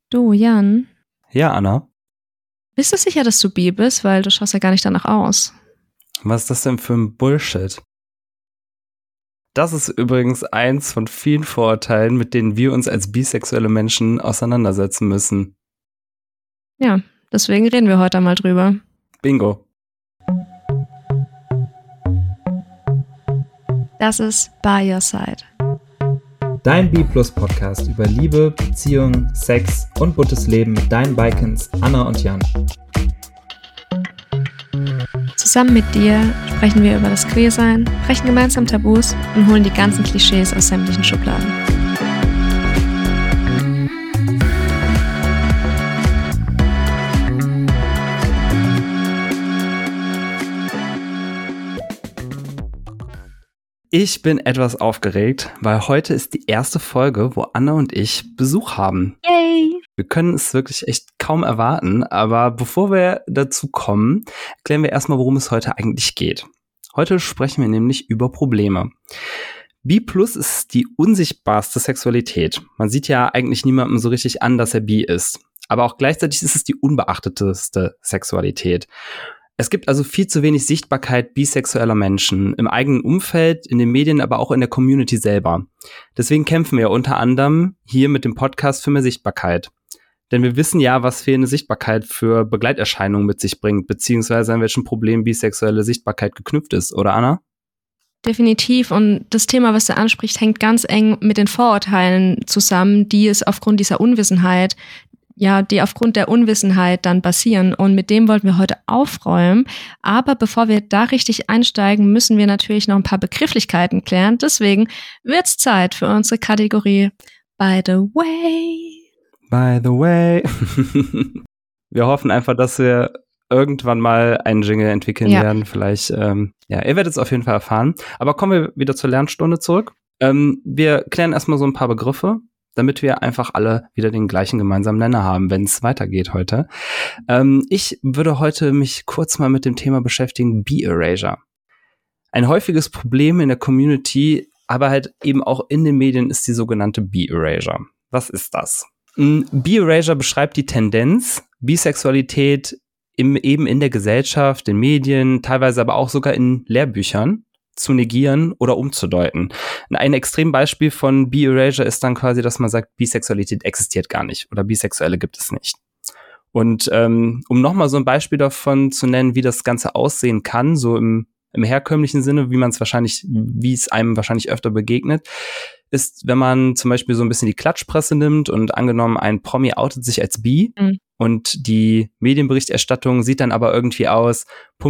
Du, Jan, Ja, Anna. bist du sicher, dass du bi bist? Weil du schaust ja gar nicht danach aus. Was ist das denn für ein Bullshit? Das ist übrigens eins von vielen Vorurteilen, mit denen wir uns als bisexuelle Menschen auseinandersetzen müssen. Ja, deswegen reden wir heute einmal drüber. Bingo. Das ist By Your Side. Dein B-Plus-Podcast über Liebe, Beziehung, Sex und buntes Leben mit deinen Bikins Anna und Jan. Zusammen mit dir sprechen wir über das Queersein, brechen gemeinsam Tabus und holen die ganzen Klischees aus sämtlichen Schubladen. Ich bin etwas aufgeregt, weil heute ist die erste Folge, wo Anna und ich Besuch haben. Yay! Wir können es wirklich echt kaum erwarten, aber bevor wir dazu kommen, erklären wir erstmal, worum es heute eigentlich geht. Heute sprechen wir nämlich über Probleme. Bi+ ist die unsichtbarste Sexualität. Man sieht ja eigentlich niemandem so richtig an, dass er bi ist. Aber auch gleichzeitig ist es die unbeachteteste Sexualität. Es gibt also viel zu wenig Sichtbarkeit bisexueller Menschen im eigenen Umfeld, in den Medien, aber auch in der Community selber. Deswegen kämpfen wir unter anderem hier mit dem Podcast für mehr Sichtbarkeit. Denn wir wissen ja, was fehlende Sichtbarkeit für Begleiterscheinungen mit sich bringt, beziehungsweise an welchen Problemen bisexuelle Sichtbarkeit geknüpft ist, oder Anna? Definitiv. Und das Thema, was du ansprichst, hängt ganz eng mit den Vorurteilen zusammen, die aufgrund der Unwissenheit dann basieren. Und mit dem wollten wir heute aufräumen. Aber bevor wir da richtig einsteigen, müssen wir natürlich noch ein paar Begrifflichkeiten klären. Deswegen wird's Zeit für unsere Kategorie By the Way. By the way. Wir hoffen einfach, dass wir irgendwann mal einen Jingle entwickeln werden. Vielleicht, ihr werdet es auf jeden Fall erfahren. Aber kommen wir wieder zur Lernstunde zurück. Wir klären erstmal so ein paar Begriffe, damit wir einfach alle wieder den gleichen gemeinsamen Nenner haben, wenn es weitergeht heute. Ich würde heute mich kurz mal mit dem Thema beschäftigen, Bi-Erasure. Ein häufiges Problem in der Community, aber halt eben auch in den Medien ist die sogenannte Bi-Erasure. Was ist das? Bi-Erasure beschreibt die Tendenz, Bisexualität eben in der Gesellschaft, in Medien, teilweise aber auch sogar in Lehrbüchern zu negieren oder umzudeuten. Ein Extrembeispiel von Bi-Erasure ist dann quasi, dass man sagt, Bisexualität existiert gar nicht oder Bisexuelle gibt es nicht. Und um nochmal so ein Beispiel davon zu nennen, wie das Ganze aussehen kann, so im herkömmlichen Sinne, wie es einem wahrscheinlich öfter begegnet, ist, wenn man zum Beispiel so ein bisschen die Klatschpresse nimmt und angenommen, ein Promi outet sich als bi und die Medienberichterstattung sieht dann aber irgendwie aus, ...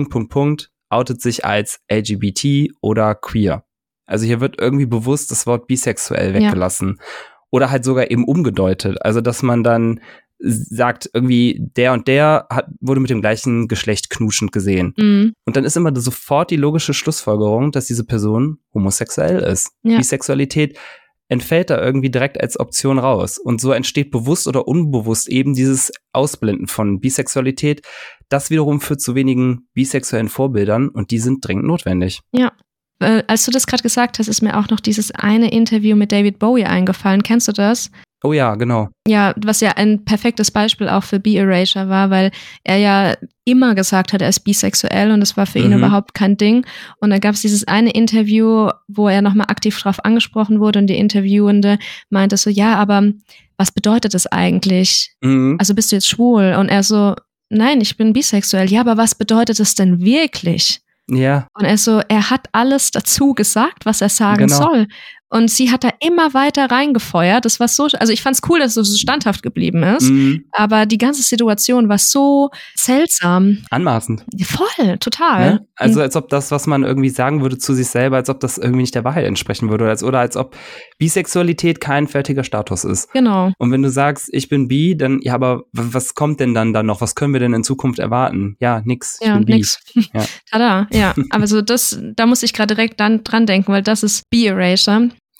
outet sich als LGBT oder queer. Also hier wird irgendwie bewusst das Wort bisexuell weggelassen. Ja. Oder halt sogar eben umgedeutet. Also dass man dann sagt, irgendwie der und der wurde mit dem gleichen Geschlecht knuschend gesehen. Mhm. Und dann ist immer sofort die logische Schlussfolgerung, dass diese Person homosexuell ist. Ja. Bisexualität entfällt da irgendwie direkt als Option raus. Und so entsteht bewusst oder unbewusst eben dieses Ausblenden von Bisexualität. Das wiederum führt zu wenigen bisexuellen Vorbildern und die sind dringend notwendig. Ja, als du das gerade gesagt hast, ist mir auch noch dieses eine Interview mit David Bowie eingefallen. Kennst du das? Oh ja, genau. Ja, was ja ein perfektes Beispiel auch für Bi-Erasure war, weil er ja immer gesagt hat, er ist bisexuell und das war für ihn überhaupt kein Ding. Und dann gab es dieses eine Interview, wo er nochmal aktiv drauf angesprochen wurde und die Interviewende meinte so, ja, aber was bedeutet das eigentlich? Also bist du jetzt schwul? Und er so, nein, ich bin bisexuell. Ja, aber was bedeutet das denn wirklich? Ja. Und er hat alles dazu gesagt, was er sagen soll. Und sie hat da immer weiter reingefeuert. Das war so, also ich fand's cool, dass es so standhaft geblieben ist. Aber die ganze Situation war so seltsam. Anmaßend. Voll, total. Ne? Also als ob das, was man irgendwie sagen würde zu sich selber, als ob das irgendwie nicht der Wahrheit entsprechen würde. Oder als ob Bisexualität kein fertiger Status ist. Genau. Und wenn du sagst, ich bin bi, dann, ja, aber was kommt denn dann noch? Was können wir denn in Zukunft erwarten? Ja, nix. Ich bin bi. Nix. Ja. Tada, ja. Aber so da muss ich gerade direkt dran denken, weil das ist Bi-Erasure.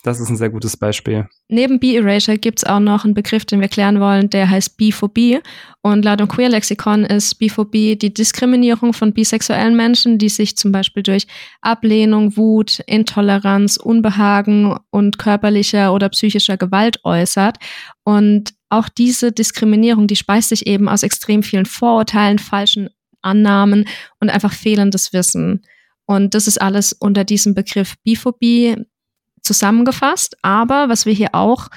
Das ist ein sehr gutes Beispiel. Neben B-Erasure gibt es auch noch einen Begriff, den wir klären wollen, der heißt Biphobie. Und laut dem Queer-Lexikon ist Biphobie die Diskriminierung von bisexuellen Menschen, die sich zum Beispiel durch Ablehnung, Wut, Intoleranz, Unbehagen und körperlicher oder psychischer Gewalt äußert. Und auch diese Diskriminierung, die speist sich eben aus extrem vielen Vorurteilen, falschen Annahmen und einfach fehlendes Wissen. Und das ist alles unter diesem Begriff Biphobie zusammengefasst. Aber was wir hier auch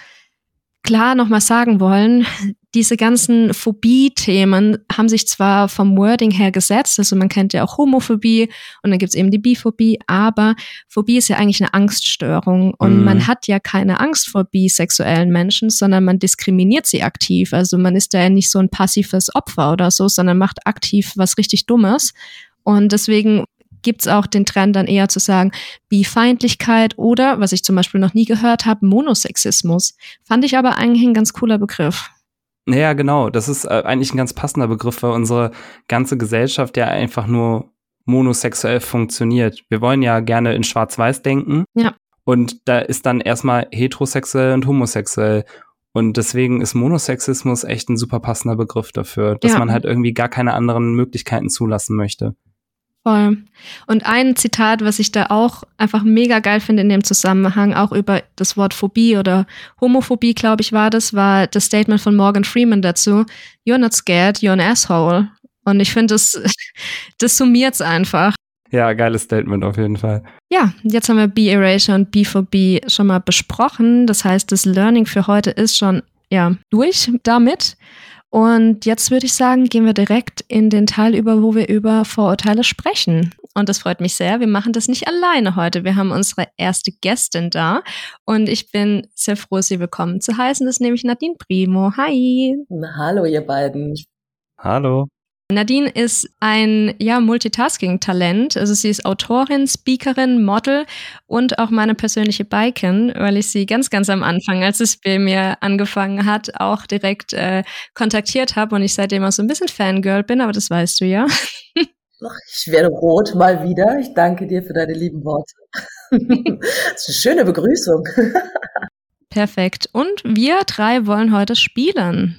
klar nochmal sagen wollen, diese ganzen Phobie-Themen haben sich zwar vom Wording her gesetzt, also man kennt ja auch Homophobie und dann gibt's eben die Biphobie, aber Phobie ist ja eigentlich eine Angststörung und man hat ja keine Angst vor bisexuellen Menschen, sondern man diskriminiert sie aktiv. Also man ist da ja nicht so ein passives Opfer oder so, sondern macht aktiv was richtig Dummes. Und deswegen gibt's auch den Trend dann eher zu sagen Bifeindlichkeit oder, was ich zum Beispiel noch nie gehört habe, Monosexismus. Fand ich aber eigentlich ein ganz cooler Begriff. Naja, genau. Das ist eigentlich ein ganz passender Begriff, weil unsere ganze Gesellschaft ja einfach nur monosexuell funktioniert. Wir wollen ja gerne in Schwarz-Weiß denken. Ja. Und da ist dann erstmal heterosexuell und homosexuell. Und deswegen ist Monosexismus echt ein super passender Begriff dafür, dass man halt irgendwie gar keine anderen Möglichkeiten zulassen möchte. Voll. Und ein Zitat, was ich da auch einfach mega geil finde in dem Zusammenhang, auch über das Wort Phobie oder Homophobie, glaube ich, war das Statement von Morgan Freeman dazu. You're not scared, you're an asshole. Und ich finde, das summiert's einfach. Ja, geiles Statement auf jeden Fall. Ja, jetzt haben wir B-Erasure und Biphobie schon mal besprochen. Das heißt, das Learning für heute ist schon durch damit. Und jetzt würde ich sagen, gehen wir direkt in den Teil über, wo wir über Vorurteile sprechen. Und das freut mich sehr. Wir machen das nicht alleine heute. Wir haben unsere erste Gästin da. Und ich bin sehr froh, Sie willkommen zu heißen. Das ist nämlich Nadine Primo. Hi. Hallo, ihr beiden. Hallo. Nadine ist ein Multitasking-Talent. Also sie ist Autorin, Speakerin, Model und auch meine persönliche Biken, weil ich sie ganz, ganz am Anfang, als es bei mir angefangen hat, auch direkt kontaktiert habe und ich seitdem auch so ein bisschen Fangirl bin, aber das weißt du ja. Ich werde rot mal wieder. Ich danke dir für deine lieben Worte. Das ist eine schöne Begrüßung. Perfekt. Und wir 3 wollen heute spielen.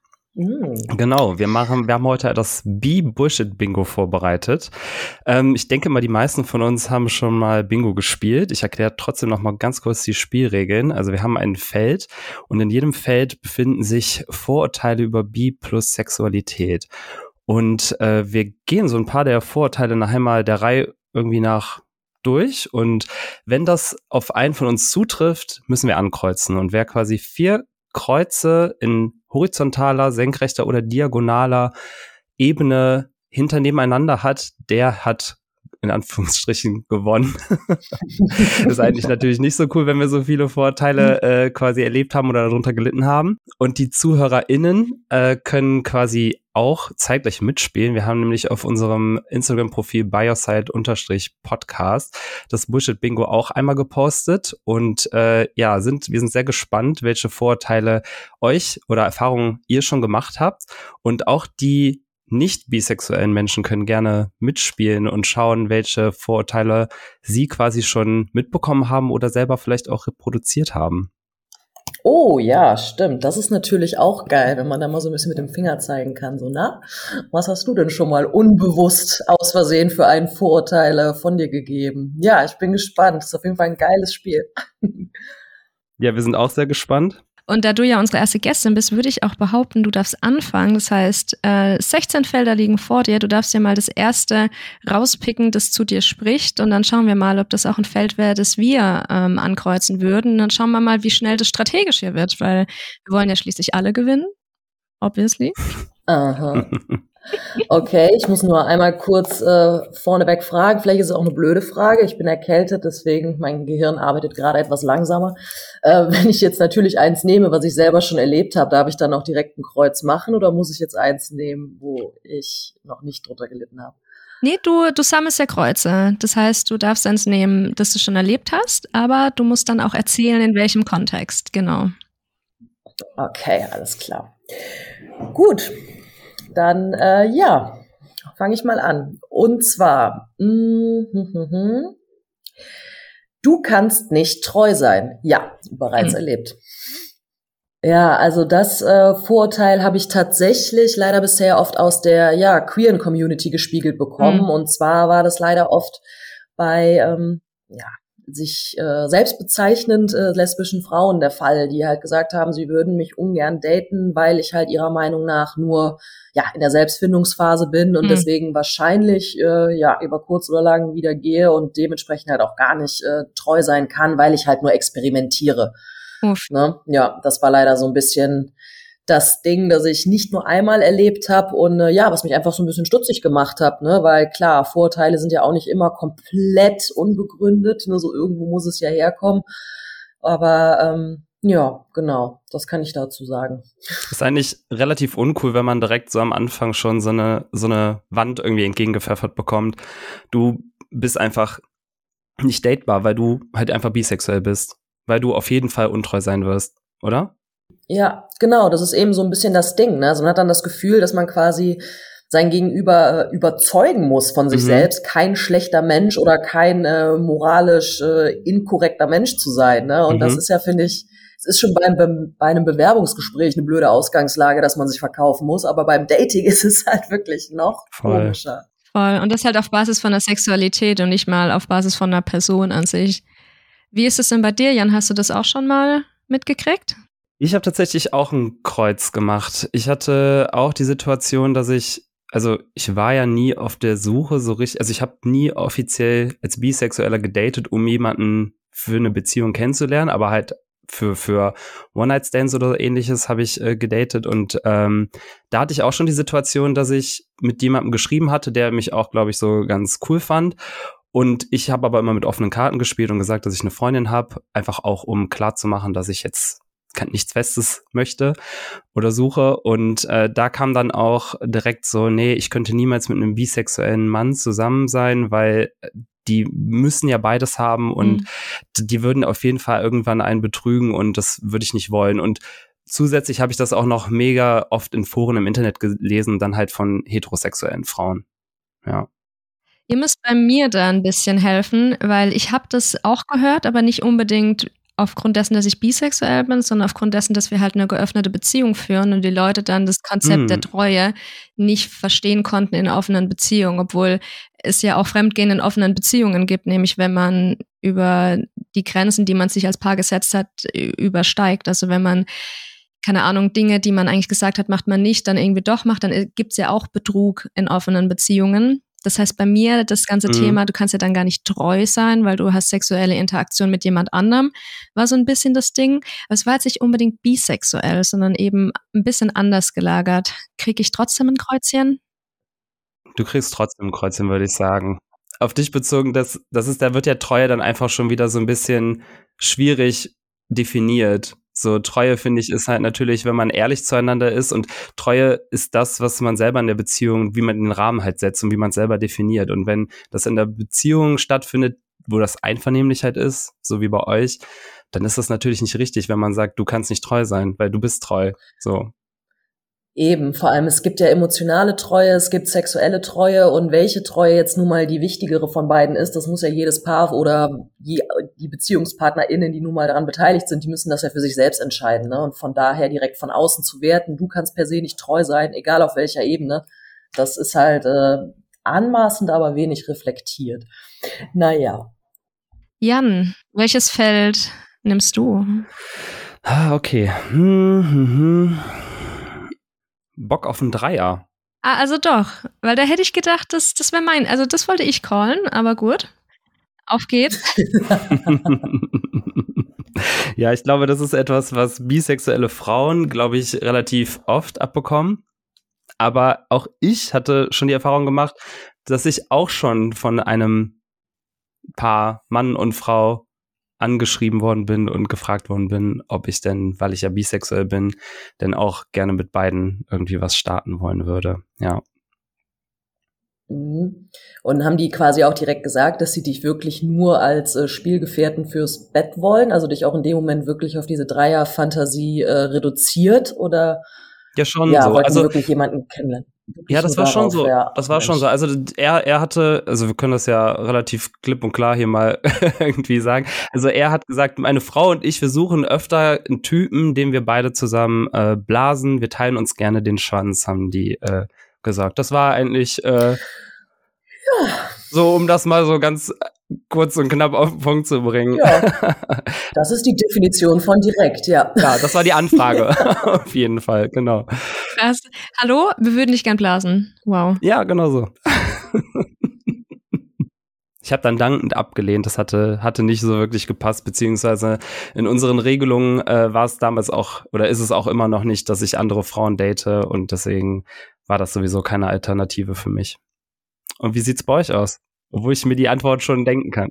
Genau, wir haben heute das Be-Bullshit-Bingo vorbereitet. Ich denke mal, die meisten von uns haben schon mal Bingo gespielt. Ich erkläre trotzdem noch mal ganz kurz die Spielregeln. Also wir haben ein Feld und in jedem Feld befinden sich Vorurteile über Bi plus Sexualität. Und wir gehen so ein paar der Vorurteile nachher mal der Reihe irgendwie nach durch. Und wenn das auf einen von uns zutrifft, müssen wir ankreuzen. Und wer quasi 4 Kreuze in horizontaler, senkrechter oder diagonaler Ebene nebeneinander hat, der hat in Anführungsstrichen gewonnen. Das ist eigentlich natürlich nicht so cool, wenn wir so viele Vorteile quasi erlebt haben oder darunter gelitten haben. Und die ZuhörerInnen können quasi auch zeitgleich mitspielen. Wir haben nämlich auf unserem Instagram-Profil bioside_podcast das Bullshit-Bingo auch einmal gepostet und wir sind sehr gespannt, welche Vorurteile euch oder Erfahrungen ihr schon gemacht habt und auch die nicht bisexuellen Menschen können gerne mitspielen und schauen, welche Vorurteile sie quasi schon mitbekommen haben oder selber vielleicht auch reproduziert haben. Oh ja, stimmt. Das ist natürlich auch geil, wenn man da mal so ein bisschen mit dem Finger zeigen kann. So, na, was hast du denn schon mal unbewusst aus Versehen für einen Vorurteile von dir gegeben? Ja, ich bin gespannt. Das ist auf jeden Fall ein geiles Spiel. Ja, wir sind auch sehr gespannt. Und da du ja unsere erste Gästin bist, würde ich auch behaupten, du darfst anfangen. Das heißt, 16 Felder liegen vor dir. Du darfst dir mal das erste rauspicken, das zu dir spricht. Und dann schauen wir mal, ob das auch ein Feld wäre, das wir ankreuzen würden. Und dann schauen wir mal, wie schnell das strategisch hier wird, weil wir wollen ja schließlich alle gewinnen. Obviously. Aha. Okay, ich muss nur einmal kurz vorneweg fragen. Vielleicht ist es auch eine blöde Frage. Ich bin erkältet, deswegen mein Gehirn arbeitet gerade etwas langsamer. Wenn ich jetzt natürlich eins nehme, was ich selber schon erlebt habe, darf ich dann auch direkt ein Kreuz machen oder muss ich jetzt eins nehmen, wo ich noch nicht drunter gelitten habe? Nee, du sammelst ja Kreuze. Das heißt, du darfst eins nehmen, das du schon erlebt hast, aber du musst dann auch erzählen, in welchem Kontext, genau. Okay, alles klar. Gut. Dann, fange ich mal an. Und zwar, du Du kannst nicht treu sein. Ja, bereits erlebt. Ja, also das Vorurteil habe ich tatsächlich leider bisher oft aus der queeren Community gespiegelt bekommen. Und zwar war das leider oft bei sich selbst bezeichnend lesbischen Frauen der Fall, die halt gesagt haben, sie würden mich ungern daten, weil ich halt ihrer Meinung nach nur in der Selbstfindungsphase bin und deswegen wahrscheinlich über kurz oder lang wieder gehe und dementsprechend halt auch gar nicht treu sein kann, weil ich halt nur experimentiere. Ne? Ja, das war leider so ein bisschen das Ding, das ich nicht nur einmal erlebt habe und was mich einfach so ein bisschen stutzig gemacht hat, ne, weil klar, Vorurteile sind ja auch nicht immer komplett unbegründet, ne, so irgendwo muss es ja herkommen, aber genau, das kann ich dazu sagen. Ist eigentlich relativ uncool, wenn man direkt so am Anfang schon so eine Wand irgendwie entgegengepfeffert bekommt. Du bist einfach nicht datebar, weil du halt einfach bisexuell bist, weil du auf jeden Fall untreu sein wirst, oder? Ja, genau, das ist eben so ein bisschen das Ding, ne? Also man hat dann das Gefühl, dass man quasi sein Gegenüber überzeugen muss von sich selbst, kein schlechter Mensch oder kein moralisch inkorrekter Mensch zu sein, ne? Und das ist ja, finde ich, es ist schon bei einem Bewerbungsgespräch eine blöde Ausgangslage, dass man sich verkaufen muss, aber beim Dating ist es halt wirklich noch komischer. Voll. Und das halt auf Basis von der Sexualität und nicht mal auf Basis von einer Person an sich. Wie ist es denn bei dir, Jan? Hast du das auch schon mal mitgekriegt? Ich habe tatsächlich auch ein Kreuz gemacht. Ich hatte auch die Situation, dass ich war ja nie auf der Suche so richtig, also ich habe nie offiziell als Bisexueller gedatet, um jemanden für eine Beziehung kennenzulernen, aber halt für One-Night-Stands oder ähnliches habe ich gedatet und da hatte ich auch schon die Situation, dass ich mit jemandem geschrieben hatte, der mich auch, glaube ich, so ganz cool fand. Und ich habe aber immer mit offenen Karten gespielt und gesagt, dass ich eine Freundin habe, einfach auch, um klarzumachen, dass ich jetzt nichts Festes möchte oder suche. Und da kam dann auch direkt so, nee, ich könnte niemals mit einem bisexuellen Mann zusammen sein, weil die müssen ja beides haben und die würden auf jeden Fall irgendwann einen betrügen und das würde ich nicht wollen. Und zusätzlich habe ich das auch noch mega oft in Foren im Internet gelesen, dann halt von heterosexuellen Frauen. Ja. Ihr müsst bei mir da ein bisschen helfen, weil ich habe das auch gehört, aber nicht unbedingt aufgrund dessen, dass ich bisexuell bin, sondern aufgrund dessen, dass wir halt eine geöffnete Beziehung führen und die Leute dann das Konzept der Treue nicht verstehen konnten in offenen Beziehungen, obwohl es ja auch Fremdgehen in offenen Beziehungen gibt, nämlich wenn man über die Grenzen, die man sich als Paar gesetzt hat, übersteigt. Also wenn man, keine Ahnung, Dinge, die man eigentlich gesagt hat, macht man nicht, dann irgendwie doch macht, dann gibt's ja auch Betrug in offenen Beziehungen. Das heißt, bei mir das ganze Thema, du kannst ja dann gar nicht treu sein, weil du hast sexuelle Interaktion mit jemand anderem, war so ein bisschen das Ding. Aber es war jetzt nicht unbedingt bisexuell, sondern eben ein bisschen anders gelagert. Kriege ich trotzdem ein Kreuzchen? Du kriegst trotzdem ein Kreuzchen, würde ich sagen. Auf dich bezogen, da wird ja Treue dann einfach schon wieder so ein bisschen schwierig definiert. So, Treue, finde ich, ist halt natürlich, wenn man ehrlich zueinander ist und Treue ist das, was man selber in der Beziehung, wie man den Rahmen halt setzt und wie man es selber definiert. Und wenn das in der Beziehung stattfindet, wo das einvernehmlich halt ist, so wie bei euch, dann ist das natürlich nicht richtig, wenn man sagt, du kannst nicht treu sein, weil du bist treu. So. Eben, vor allem, es gibt ja emotionale Treue, es gibt sexuelle Treue und welche Treue jetzt nun mal die wichtigere von beiden ist, das muss ja jedes Paar oder die BeziehungspartnerInnen, die nun mal daran beteiligt sind, die müssen das ja für sich selbst entscheiden, ne? Und von daher direkt von außen zu werten, du kannst per se nicht treu sein, egal auf welcher Ebene, das ist halt anmaßend, aber wenig reflektiert. Naja. Jan, welches Feld nimmst du? Okay. Bock auf einen Dreier. Ah, also doch, weil da hätte ich gedacht, das wäre mein, also das wollte ich callen, aber gut. Auf geht's. Ja, ich glaube, das ist etwas, was bisexuelle Frauen, glaube ich, relativ oft abbekommen. Aber auch ich hatte schon die Erfahrung gemacht, dass ich auch schon von einem Paar, Mann und Frau, angeschrieben worden bin und gefragt worden bin, ob ich denn, weil ich ja bisexuell bin, denn auch gerne mit beiden irgendwie was starten wollen würde. Ja. Und haben die quasi auch direkt gesagt, dass sie dich wirklich nur als Spielgefährten fürs Bett wollen, also dich auch in dem Moment wirklich auf diese Dreier-Fantasie reduziert oder ja schon ja, so. wollten Also wirklich jemanden kennenlernen? Ja, das war schon so. Ja, das war schon so. Also er hatte, also wir können das ja relativ klipp und klar hier mal irgendwie sagen. Also er hat gesagt, meine Frau und ich, wir suchen öfter einen Typen, den wir beide zusammen blasen. Wir teilen uns gerne den Schwanz, haben die gesagt. Das war eigentlich so, um das mal so ganz kurz und knapp auf den Punkt zu bringen. Ja, das ist die Definition von direkt, ja. Ja, das war die Anfrage. Auf jeden Fall, genau. Krass. Hallo, wir würden dich gern blasen. Wow. Ja, genau so. Ich habe dann dankend abgelehnt, das hatte nicht so wirklich gepasst, beziehungsweise in unseren Regelungen war es damals auch, oder ist es auch immer noch nicht, dass ich andere Frauen date, und deswegen war das sowieso keine Alternative für mich. Und wie sieht's bei euch aus? Obwohl ich mir die Antwort schon denken kann.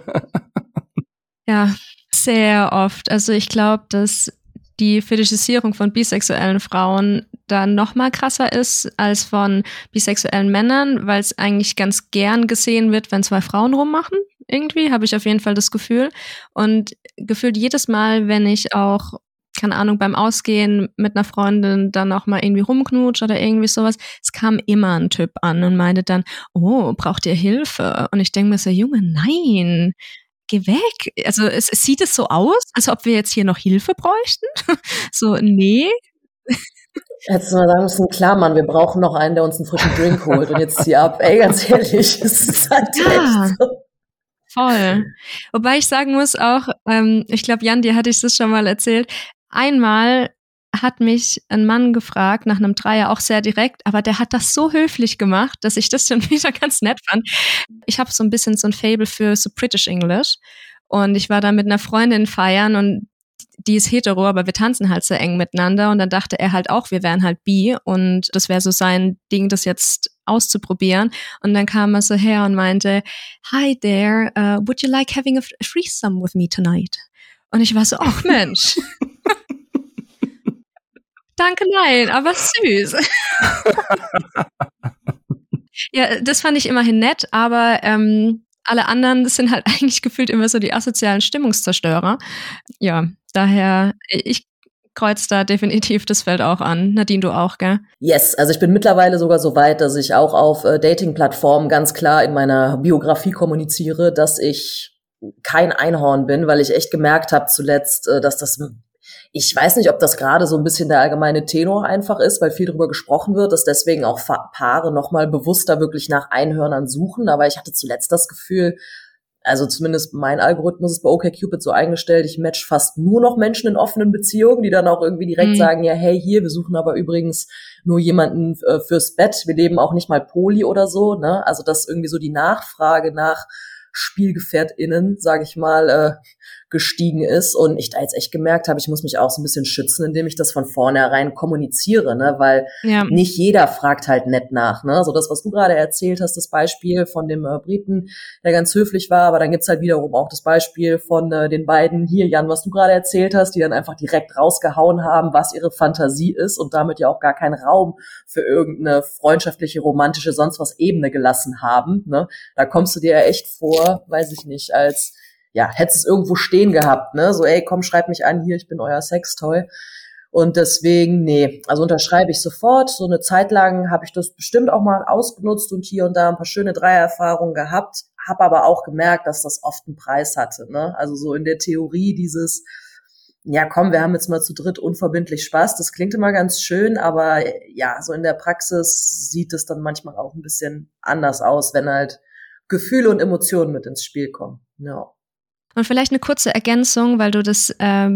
Ja, sehr oft. Also ich glaube, dass die Fetischisierung von bisexuellen Frauen dann noch mal krasser ist als von bisexuellen Männern, weil es eigentlich ganz gern gesehen wird, wenn zwei Frauen rummachen. Irgendwie habe ich auf jeden Fall das Gefühl. Und gefühlt jedes Mal, wenn ich auch, keine Ahnung, beim Ausgehen mit einer Freundin dann auch mal irgendwie rumknutscht oder irgendwie sowas, es kam immer ein Typ an und meinte dann, oh, braucht ihr Hilfe? Und ich denke mir so, Junge, nein, geh weg. Also es sieht es so aus, als ob wir jetzt hier noch Hilfe bräuchten. So, nee. Hättest du mal sagen müssen, klar, Mann, wir brauchen noch einen, der uns einen frischen Drink holt, und jetzt zieh ab. Ey, ganz ehrlich, es ist halt echt so. Voll. Wobei ich sagen muss auch, ich glaube, Jan, dir hatte ich das schon mal erzählt, einmal hat mich ein Mann gefragt nach einem Dreier, auch sehr direkt, aber der hat das so höflich gemacht, dass ich das schon wieder ganz nett fand. Ich habe so ein bisschen so ein Faible für so British English, und ich war da mit einer Freundin feiern, und die ist hetero, aber wir tanzen halt sehr eng miteinander, und dann dachte er halt auch, wir wären halt bi, und das wäre so sein Ding, das jetzt auszuprobieren. Und dann kam er so her und meinte, hi there, would you like having a threesome with me tonight? Und ich war so, ach Mensch. Danke, nein, aber süß. Ja, das fand ich immerhin nett, aber alle anderen, das sind halt eigentlich gefühlt immer so die asozialen Stimmungszerstörer. Ja, daher, ich kreuz da definitiv das Feld auch an. Nadine, du auch, gell? Yes, also ich bin mittlerweile sogar so weit, dass ich auch auf Dating-Plattformen ganz klar in meiner Biografie kommuniziere, dass ich kein Einhorn bin, weil ich echt gemerkt habe zuletzt, dass das, ich weiß nicht, ob das gerade so ein bisschen der allgemeine Tenor einfach ist, weil viel darüber gesprochen wird, dass deswegen auch Paare nochmal bewusster wirklich nach Einhörnern suchen. Aber ich hatte zuletzt das Gefühl, also zumindest mein Algorithmus ist bei OkCupid so eingestellt, ich match fast nur noch Menschen in offenen Beziehungen, die dann auch irgendwie direkt sagen, ja, hey, hier, wir suchen aber übrigens nur jemanden fürs Bett, wir leben auch nicht mal poly oder so, ne? Also dass irgendwie so die Nachfrage nach SpielgefährtInnen, sage ich mal, gestiegen ist, und ich da jetzt echt gemerkt habe, ich muss mich auch so ein bisschen schützen, indem ich das von vornherein kommuniziere, ne, weil nicht jeder fragt halt nett nach, ne, so das, was du gerade erzählt hast, das Beispiel von dem Briten, der ganz höflich war, aber dann gibt's halt wiederum auch das Beispiel von den beiden hier, Jan, was du gerade erzählt hast, die dann einfach direkt rausgehauen haben, was ihre Fantasie ist, und damit ja auch gar keinen Raum für irgendeine freundschaftliche, romantische, sonst was Ebene gelassen haben, ne, da kommst du dir ja echt vor, weiß ich nicht, als ja, hättest es irgendwo stehen gehabt, ne? So, ey, komm, schreib mich an, hier, ich bin euer Sextoy. Und deswegen, nee, also unterschreibe ich sofort. So eine Zeit lang habe ich das bestimmt auch mal ausgenutzt und hier und da ein paar schöne Dreiererfahrungen gehabt, habe aber auch gemerkt, dass das oft einen Preis hatte, ne? Also so in der Theorie dieses, ja komm, wir haben jetzt mal zu dritt unverbindlich Spaß, das klingt immer ganz schön, aber ja, so in der Praxis sieht es dann manchmal auch ein bisschen anders aus, wenn halt Gefühle und Emotionen mit ins Spiel kommen, ja. Und vielleicht eine kurze Ergänzung, weil du das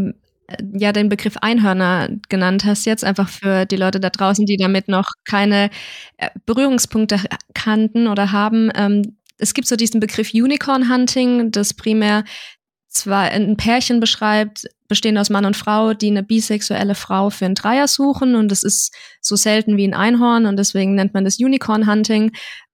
ja den Begriff Einhörner genannt hast, jetzt einfach für die Leute da draußen, die damit noch keine Berührungspunkte kannten oder haben. Es gibt so diesen Begriff Unicorn Hunting, das primär zwar ein Pärchen beschreibt, bestehend aus Mann und Frau, die eine bisexuelle Frau für einen Dreier suchen, und das ist so selten wie ein Einhorn, und deswegen nennt man das Unicorn Hunting.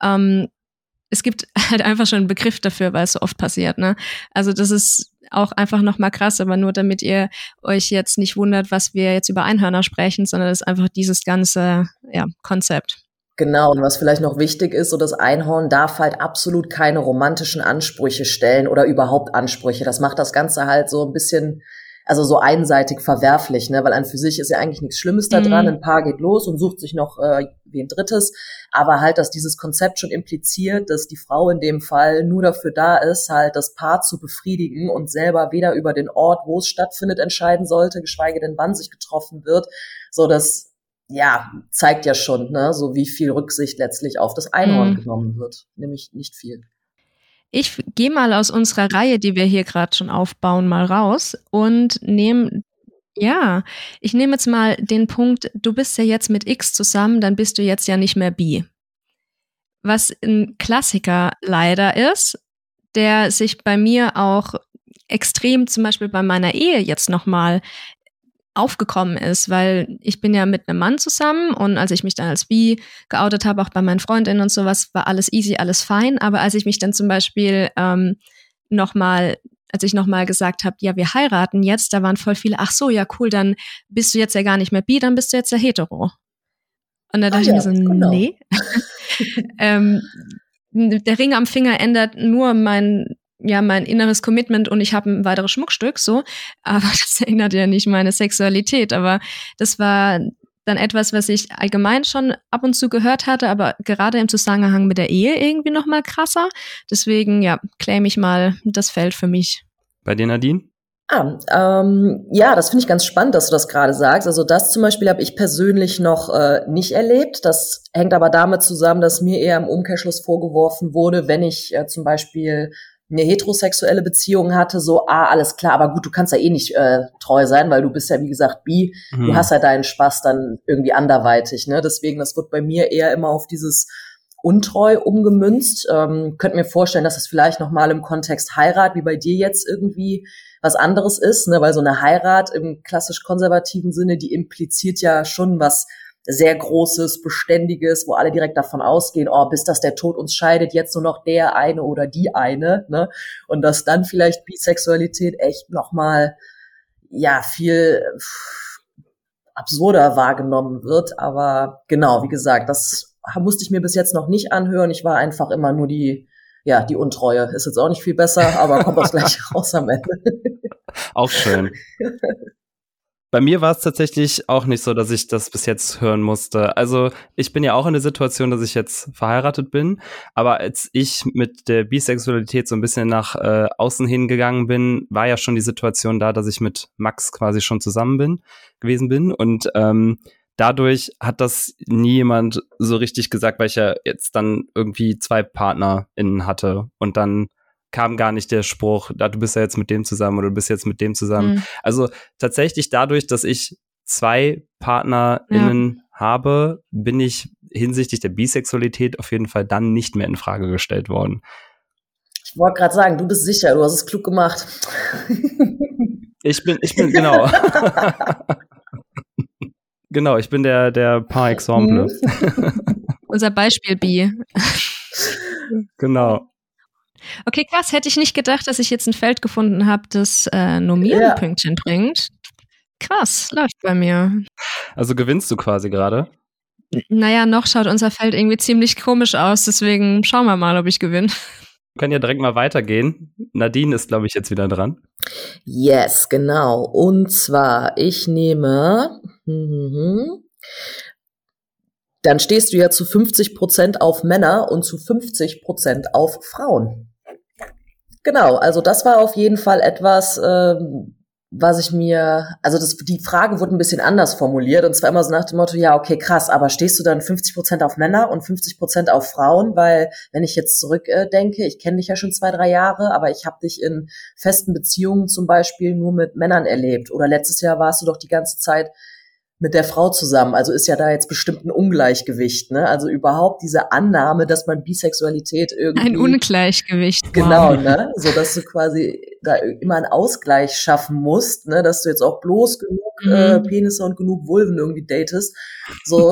Es gibt halt einfach schon einen Begriff dafür, weil es so oft passiert, ne? Also das ist auch einfach nochmal krass, aber nur damit ihr euch jetzt nicht wundert, was wir jetzt über Einhörner sprechen, sondern das ist einfach dieses ganze, ja, Konzept. Genau, und was vielleicht noch wichtig ist, so das Einhorn darf halt absolut keine romantischen Ansprüche stellen oder überhaupt Ansprüche. Das macht das Ganze halt so ein bisschen, also so einseitig verwerflich, ne? Weil an für sich ist ja eigentlich nichts Schlimmes da dran. Ein Paar geht los und sucht sich noch wen Drittes. Aber halt, dass dieses Konzept schon impliziert, dass die Frau in dem Fall nur dafür da ist, halt das Paar zu befriedigen und selber weder über den Ort, wo es stattfindet, entscheiden sollte, geschweige denn, wann sich getroffen wird. So, das, ja, zeigt ja schon, ne, so wie viel Rücksicht letztlich auf das Einhorn genommen wird. Nämlich nicht viel. Ich gehe mal aus unserer Reihe, die wir hier gerade schon aufbauen, mal raus und ich nehme jetzt mal den Punkt, du bist ja jetzt mit X zusammen, dann bist du jetzt ja nicht mehr bi. Was ein Klassiker leider ist, der sich bei mir auch extrem zum Beispiel bei meiner Ehe jetzt nochmal aufgekommen ist, weil ich bin ja mit einem Mann zusammen und als ich mich dann als bi geoutet habe, auch bei meinen Freundinnen und sowas, war alles easy, alles fein, aber als ich mich dann zum Beispiel als ich nochmal gesagt habe, ja, wir heiraten jetzt, da waren voll viele, ach so, ja cool, dann bist du jetzt ja gar nicht mehr bi, dann bist du jetzt ja hetero. Und da dachte ich mir so, genau. Nee. Der Ring am Finger ändert nur mein inneres Commitment und ich habe ein weiteres Schmuckstück, so. Aber das ändert ja nicht meine Sexualität. Aber das war dann etwas, was ich allgemein schon ab und zu gehört hatte, aber gerade im Zusammenhang mit der Ehe irgendwie noch mal krasser. Deswegen, ja, claim ich mal das Feld für mich. Bei dir, Nadine? Ja, das finde ich ganz spannend, dass du das gerade sagst. Also das zum Beispiel habe ich persönlich noch nicht erlebt. Das hängt aber damit zusammen, dass mir eher im Umkehrschluss vorgeworfen wurde, wenn ich zum Beispiel eine heterosexuelle Beziehung hatte, so, alles klar, aber gut, du kannst ja eh nicht treu sein, weil du bist ja, wie gesagt, bi, du hast ja deinen Spaß dann irgendwie anderweitig, ne? Deswegen, das wird bei mir eher immer auf dieses untreu umgemünzt. Könnt mir vorstellen, dass das vielleicht nochmal im Kontext Heirat, wie bei dir jetzt irgendwie was anderes ist, ne? Weil so eine Heirat im klassisch konservativen Sinne, die impliziert ja schon was sehr Großes, Beständiges, wo alle direkt davon ausgehen, bis das der Tod uns scheidet, jetzt nur noch der eine oder die eine, ne? Und dass dann vielleicht Bisexualität echt nochmal, ja, viel absurder wahrgenommen wird. Aber genau, wie gesagt, das musste ich mir bis jetzt noch nicht anhören. Ich war einfach immer nur die Untreue. Ist jetzt auch nicht viel besser, aber kommt auch gleich raus am Ende. Auch schön. Bei mir war es tatsächlich auch nicht so, dass ich das bis jetzt hören musste. Also ich bin ja auch in der Situation, dass ich jetzt verheiratet bin, aber als ich mit der Bisexualität so ein bisschen nach außen hingegangen bin, war ja schon die Situation da, dass ich mit Max quasi schon zusammen gewesen bin und dadurch hat das nie jemand so richtig gesagt, weil ich ja jetzt dann irgendwie 2 PartnerInnen hatte und dann kam gar nicht der Spruch, du bist ja jetzt mit dem zusammen oder du bist jetzt mit dem zusammen. Also tatsächlich dadurch, dass ich 2 PartnerInnen habe, bin ich hinsichtlich der Bisexualität auf jeden Fall dann nicht mehr in Frage gestellt worden. Ich wollte gerade sagen, du bist sicher, du hast es klug gemacht. Ich bin genau. Genau, ich bin der Par exemple. Unser Beispiel Bi. Genau. Okay, krass, hätte ich nicht gedacht, dass ich jetzt ein Feld gefunden habe, das nur mir ein Pünktchen bringt. Krass, läuft bei mir. Also gewinnst du quasi gerade? Naja, noch schaut unser Feld irgendwie ziemlich komisch aus, deswegen schauen wir mal, ob ich gewinne. Wir können ja direkt mal weitergehen. Nadine ist, glaube ich, jetzt wieder dran. Yes, genau. Und zwar, ich nehme... Dann stehst du ja zu 50% auf Männer und zu 50% auf Frauen. Genau, also das war auf jeden Fall etwas, was ich mir, also die Frage wurde ein bisschen anders formuliert und zwar immer so nach dem Motto, ja, okay, krass, aber stehst du dann 50% auf Männer und 50% auf Frauen? Weil, wenn ich jetzt zurückdenke, ich kenne dich ja schon 2-3 Jahre, aber ich habe dich in festen Beziehungen zum Beispiel nur mit Männern erlebt. Oder letztes Jahr warst du doch die ganze Zeit mit der Frau zusammen. Also ist ja da jetzt bestimmt ein Ungleichgewicht, ne? Also überhaupt diese Annahme, dass man Bisexualität irgendwie... Ein Ungleichgewicht. Genau, ne? So, dass du quasi da immer einen Ausgleich schaffen musst, ne? Dass du jetzt auch bloß genug Penisse und genug Vulven irgendwie datest. So,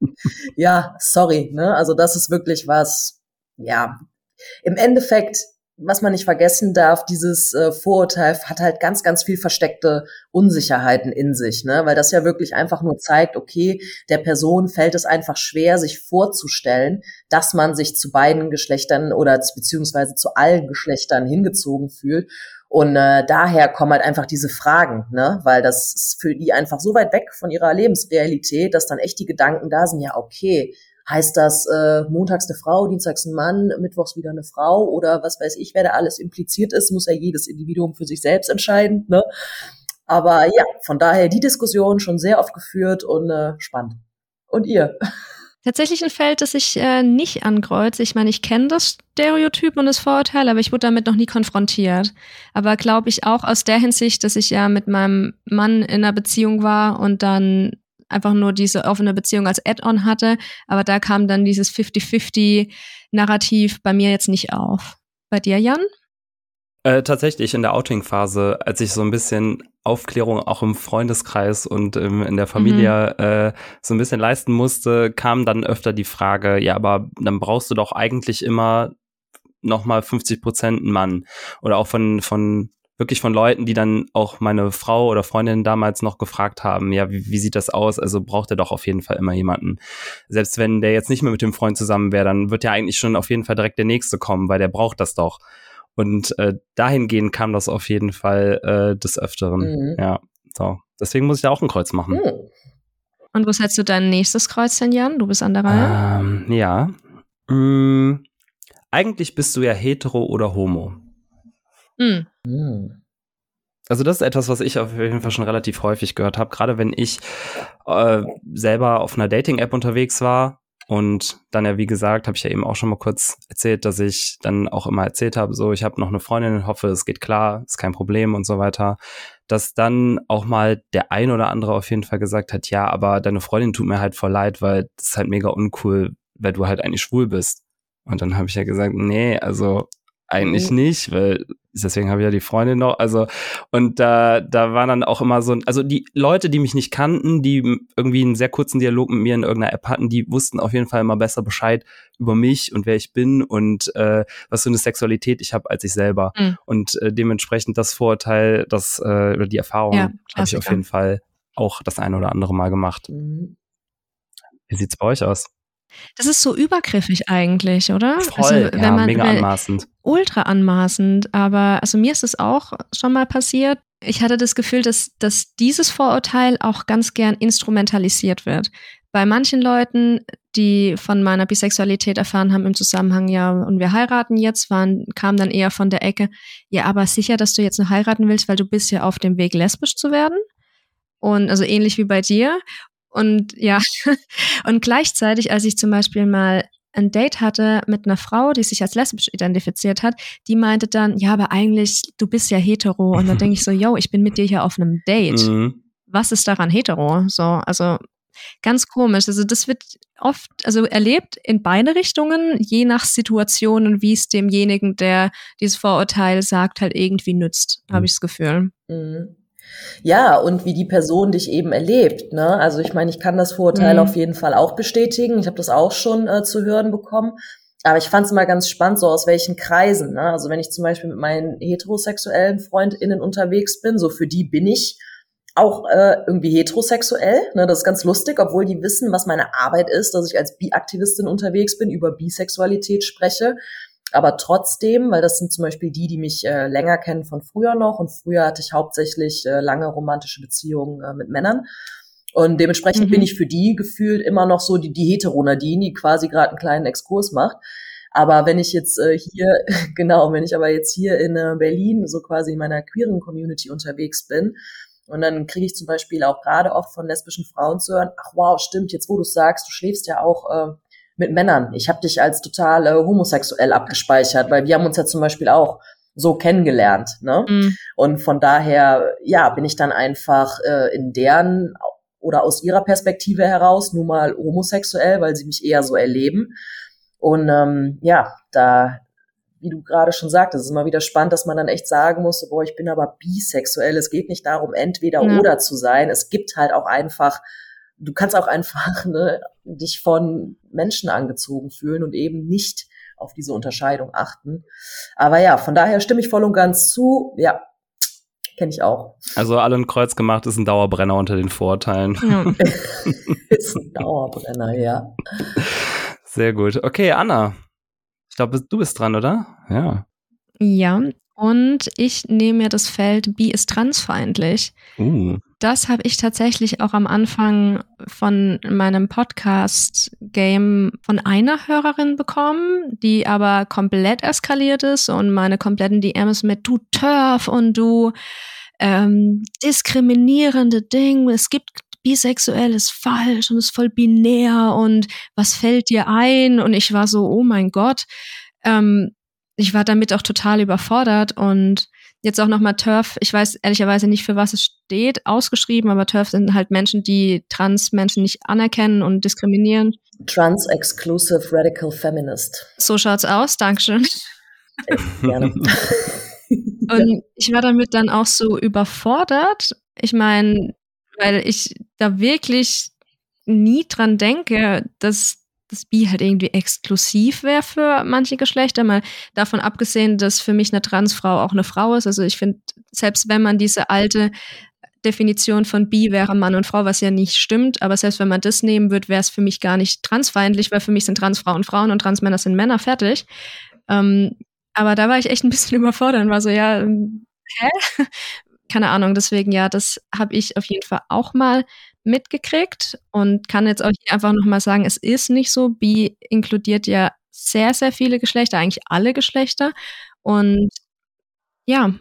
ja, sorry, ne? Also das ist wirklich was, ja, im Endeffekt was man nicht vergessen darf, dieses Vorurteil hat halt ganz, ganz viel versteckte Unsicherheiten in sich, ne? Weil das ja wirklich einfach nur zeigt, okay, der Person fällt es einfach schwer, sich vorzustellen, dass man sich zu beiden Geschlechtern oder beziehungsweise zu allen Geschlechtern hingezogen fühlt. Und daher kommen halt einfach diese Fragen, ne? Weil das ist für die einfach so weit weg von ihrer Lebensrealität, dass dann echt die Gedanken da sind, ja, okay, heißt das montags eine Frau, dienstags ein Mann, mittwochs wieder eine Frau oder was weiß ich, wer da alles impliziert ist, muss ja jedes Individuum für sich selbst entscheiden, ne? Aber ja, von daher die Diskussion schon sehr oft geführt und spannend. Und ihr? Tatsächlich ein Feld, das ich nicht ankreuze. Ich meine, ich kenne das Stereotyp und das Vorurteil, aber ich wurde damit noch nie konfrontiert. Aber glaube ich auch aus der Hinsicht, dass ich ja mit meinem Mann in einer Beziehung war und dann einfach nur diese offene Beziehung als Add-on hatte. Aber da kam dann dieses 50-50-Narrativ bei mir jetzt nicht auf. Bei dir, Jan? Tatsächlich in der Outing-Phase, als ich so ein bisschen Aufklärung auch im Freundeskreis und in der Familie so ein bisschen leisten musste, kam dann öfter die Frage, ja, aber dann brauchst du doch eigentlich immer nochmal 50% einen Mann. Oder auch von Leuten, die dann auch meine Frau oder Freundin damals noch gefragt haben, ja, wie sieht das aus? Also braucht er doch auf jeden Fall immer jemanden. Selbst wenn der jetzt nicht mehr mit dem Freund zusammen wäre, dann wird ja eigentlich schon auf jeden Fall direkt der Nächste kommen, weil der braucht das doch. Und dahingehend kam das auf jeden Fall des Öfteren. Mhm. Ja, so. Deswegen muss ich da auch ein Kreuz machen. Und wo setzt du dein nächstes Kreuz denn, Jan? Du bist an der Reihe. Ja. Eigentlich bist du ja hetero oder homo. Also das ist etwas, was ich auf jeden Fall schon relativ häufig gehört habe. Gerade wenn ich selber auf einer Dating-App unterwegs war. Und dann ja, wie gesagt, habe ich ja eben auch schon mal kurz erzählt, dass ich dann auch immer erzählt habe, so, ich habe noch eine Freundin, hoffe, es geht klar, ist kein Problem und so weiter. Dass dann auch mal der ein oder andere auf jeden Fall gesagt hat, ja, aber deine Freundin tut mir halt voll leid, weil das ist halt mega uncool, weil du halt eigentlich schwul bist. Und dann habe ich ja gesagt, nee, also eigentlich nicht, weil deswegen habe ich ja die Freundin noch, also und da war dann auch immer so, also die Leute, die mich nicht kannten, die irgendwie einen sehr kurzen Dialog mit mir in irgendeiner App hatten, die wussten auf jeden Fall immer besser Bescheid über mich und wer ich bin und was für eine Sexualität ich habe als ich selber. Und dementsprechend das Vorurteil, das oder die Erfahrung habe ich auf jeden Fall auch das eine oder andere Mal gemacht. Wie sieht's bei euch aus? Das ist so übergriffig eigentlich, oder? Voll, also, wenn man, mega anmaßend. Ultra anmaßend, aber also mir ist es auch schon mal passiert. Ich hatte das Gefühl, dass dieses Vorurteil auch ganz gern instrumentalisiert wird. Bei manchen Leuten, die von meiner Bisexualität erfahren haben im Zusammenhang, ja, und wir heiraten jetzt, kam dann eher von der Ecke, ja, aber sicher, dass du jetzt noch heiraten willst, weil du bist ja auf dem Weg, lesbisch zu werden. Und also ähnlich wie bei dir. Und ja, und gleichzeitig, als ich zum Beispiel mal ein Date hatte mit einer Frau, die sich als lesbisch identifiziert hat, die meinte dann, ja, aber eigentlich, du bist ja hetero. Und dann denke ich so, yo, ich bin mit dir hier auf einem Date. Was ist daran hetero? So, also ganz komisch. Also das wird oft, also erlebt in beide Richtungen, je nach Situation und wie es demjenigen, der dieses Vorurteil sagt, halt irgendwie nützt, habe ich das Gefühl. Ja, und wie die Person dich eben erlebt, ne? Also ich meine, ich kann das Vorurteil auf jeden Fall auch bestätigen. Ich habe das auch schon zu hören bekommen. Aber ich fand es immer ganz spannend, so aus welchen Kreisen, ne? Also wenn ich zum Beispiel mit meinen heterosexuellen FreundInnen unterwegs bin, so für die bin ich auch irgendwie heterosexuell, ne? Das ist ganz lustig, obwohl die wissen, was meine Arbeit ist, dass ich als Bi-Aktivistin unterwegs bin, über Bisexualität spreche. Aber trotzdem, weil das sind zum Beispiel die mich länger kennen von früher noch, und früher hatte ich hauptsächlich lange romantische Beziehungen mit Männern, und dementsprechend bin ich für die gefühlt immer noch so die Hetero-Nadine, die quasi gerade einen kleinen Exkurs macht. Aber wenn ich jetzt wenn ich aber jetzt hier in Berlin so quasi in meiner queeren Community unterwegs bin, und dann kriege ich zum Beispiel auch gerade oft von lesbischen Frauen zu hören, ach wow, stimmt, jetzt wo du sagst, du schläfst ja auch mit Männern. Ich habe dich als total homosexuell abgespeichert, weil wir haben uns ja zum Beispiel auch so kennengelernt, ne? Und von daher, ja, bin ich dann einfach in deren oder aus ihrer Perspektive heraus nun mal homosexuell, weil sie mich eher so erleben. Und ja, da, wie du gerade schon sagtest, ist immer wieder spannend, dass man dann echt sagen muss, boah, ich bin aber bisexuell. Es geht nicht darum, entweder oder zu sein. Es gibt halt auch einfach, du kannst auch einfach dich von Menschen angezogen fühlen und eben nicht auf diese Unterscheidung achten. Aber ja, von daher stimme ich voll und ganz zu. Ja, kenne ich auch. Also alle ein Kreuz gemacht, ist ein Dauerbrenner unter den Vorurteilen. Ja. Ist ein Dauerbrenner, ja. Sehr gut. Okay, Anna. Ich glaube, du bist dran, oder? Ja. Ja, und ich nehme mir das Feld Bi ist transfeindlich. Das habe ich tatsächlich auch am Anfang von meinem Podcast-Game von einer Hörerin bekommen, die aber komplett eskaliert ist und meine kompletten DMs mit du TERF und du diskriminierende Ding, es gibt bisexuell ist falsch und ist voll binär und was fällt dir ein? Und ich war so, oh mein Gott, ich war damit auch total überfordert und jetzt auch nochmal TERF, ich weiß ehrlicherweise nicht, für was es steht, ausgeschrieben, aber TERF sind halt Menschen, die Trans-Menschen nicht anerkennen und diskriminieren. Trans-Exclusive Radical Feminist. So schaut's aus, Dankeschön. Gerne. Und ich war damit dann auch so überfordert. Ich meine, weil ich da wirklich nie dran denke, dass das Bi halt irgendwie exklusiv wäre für manche Geschlechter, mal davon abgesehen, dass für mich eine Transfrau auch eine Frau ist. Also ich finde, selbst wenn man diese alte Definition von Bi wäre Mann und Frau, was ja nicht stimmt, aber selbst wenn man das nehmen würde, wäre es für mich gar nicht transfeindlich, weil für mich sind Transfrauen Frauen und Transmänner sind Männer, fertig. Aber da war ich echt ein bisschen überfordert und war so, ja, hä? Keine Ahnung, deswegen ja, das habe ich auf jeden Fall auch mal mitgekriegt und kann jetzt auch hier einfach nochmal sagen, es ist nicht so. Bi inkludiert ja sehr, sehr viele Geschlechter, eigentlich alle Geschlechter. Und ja,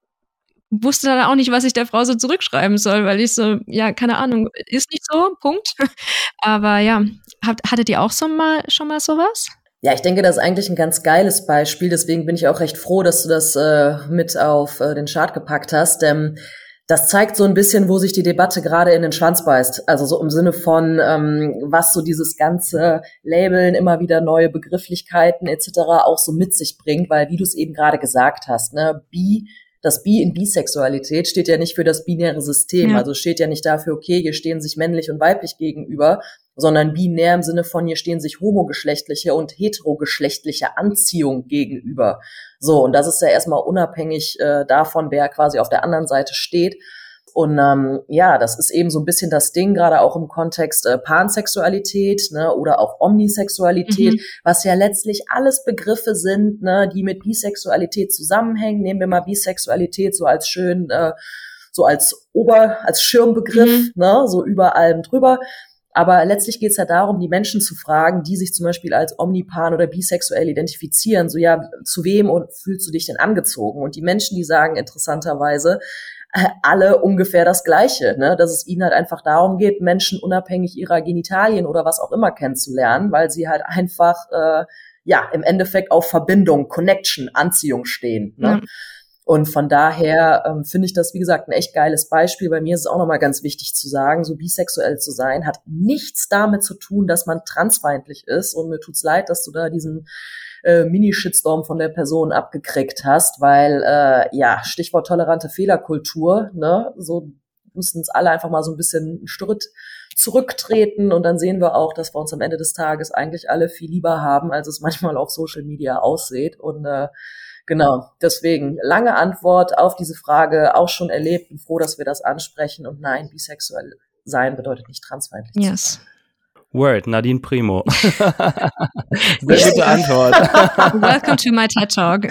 wusste dann auch nicht, was ich der Frau so zurückschreiben soll, weil ich so, ja, keine Ahnung, ist nicht so, Punkt. Aber ja, hattet ihr auch schon mal sowas? Ja, ich denke, das ist eigentlich ein ganz geiles Beispiel. Deswegen bin ich auch recht froh, dass du das mit auf den Chart gepackt hast. Das zeigt so ein bisschen, wo sich die Debatte gerade in den Schwanz beißt. Also so im Sinne von, was so dieses ganze Labeln, immer wieder neue Begrifflichkeiten etc. auch so mit sich bringt. Weil, wie du es eben gerade gesagt hast, ne, das Bi in Bisexualität steht ja nicht für das binäre System. Ja. Also steht ja nicht dafür, okay, hier stehen sich männlich und weiblich gegenüber, sondern binär im Sinne von, hier stehen sich homogeschlechtliche und heterogeschlechtliche Anziehung gegenüber. So, und das ist ja erstmal unabhängig davon, wer quasi auf der anderen Seite steht. Und ja, das ist eben so ein bisschen das Ding, gerade auch im Kontext Pansexualität, ne, oder auch Omnisexualität, was ja letztlich alles Begriffe sind, ne, die mit Bisexualität zusammenhängen. Nehmen wir mal Bisexualität so als schön, so als Schirmbegriff, ne, so über allem drüber. Aber letztlich geht es ja darum, die Menschen zu fragen, die sich zum Beispiel als omnipan oder bisexuell identifizieren, so ja, zu wem fühlst du dich denn angezogen? Und die Menschen, die sagen interessanterweise alle ungefähr das Gleiche, ne? Dass es ihnen halt einfach darum geht, Menschen unabhängig ihrer Genitalien oder was auch immer kennenzulernen, weil sie halt einfach ja im Endeffekt auf Verbindung, Connection, Anziehung stehen, ne? Ja. Und von daher finde ich das, wie gesagt, ein echt geiles Beispiel. Bei mir ist es auch nochmal ganz wichtig zu sagen, so bisexuell zu sein, hat nichts damit zu tun, dass man transfeindlich ist. Und mir tut's leid, dass du da diesen Mini-Shitstorm von der Person abgekriegt hast, weil, ja, Stichwort tolerante Fehlerkultur, ne, so müssen uns alle einfach mal so ein bisschen einen Schritt zurücktreten und dann sehen wir auch, dass wir uns am Ende des Tages eigentlich alle viel lieber haben, als es manchmal auf Social Media aussieht. Und genau, deswegen lange Antwort auf diese Frage, auch schon erlebt und froh, dass wir das ansprechen. Und nein, bisexuell sein bedeutet nicht transfeindlich zu sein. Word, Nadine Primo. Sehr gute Antwort. Welcome to my TED Talk.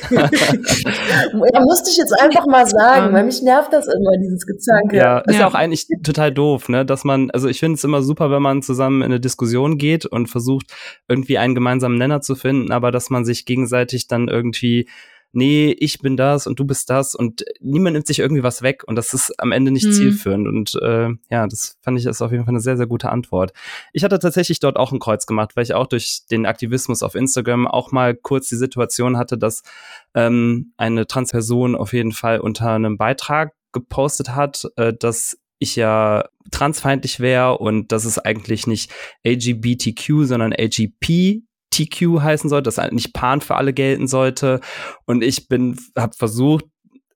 Ja, musste ich jetzt einfach mal sagen, weil mich nervt das immer, dieses Gezanke. Ja, ist ja auch eigentlich total doof, ne, dass man, also ich finde es immer super, wenn man zusammen in eine Diskussion geht und versucht, irgendwie einen gemeinsamen Nenner zu finden, aber dass man sich gegenseitig dann irgendwie, nee, ich bin das und du bist das und niemand nimmt sich irgendwie was weg und das ist am Ende nicht zielführend und ja, das fand ich ist auf jeden Fall eine sehr, sehr gute Antwort. Ich hatte tatsächlich dort auch ein Kreuz gemacht, weil ich auch durch den Aktivismus auf Instagram auch mal kurz die Situation hatte, dass eine Transperson auf jeden Fall unter einem Beitrag gepostet hat, dass ich ja transfeindlich wäre und dass es eigentlich nicht LGBTQ, sondern LGP TQ heißen sollte, dass nicht Pan für alle gelten sollte. Und ich habe versucht,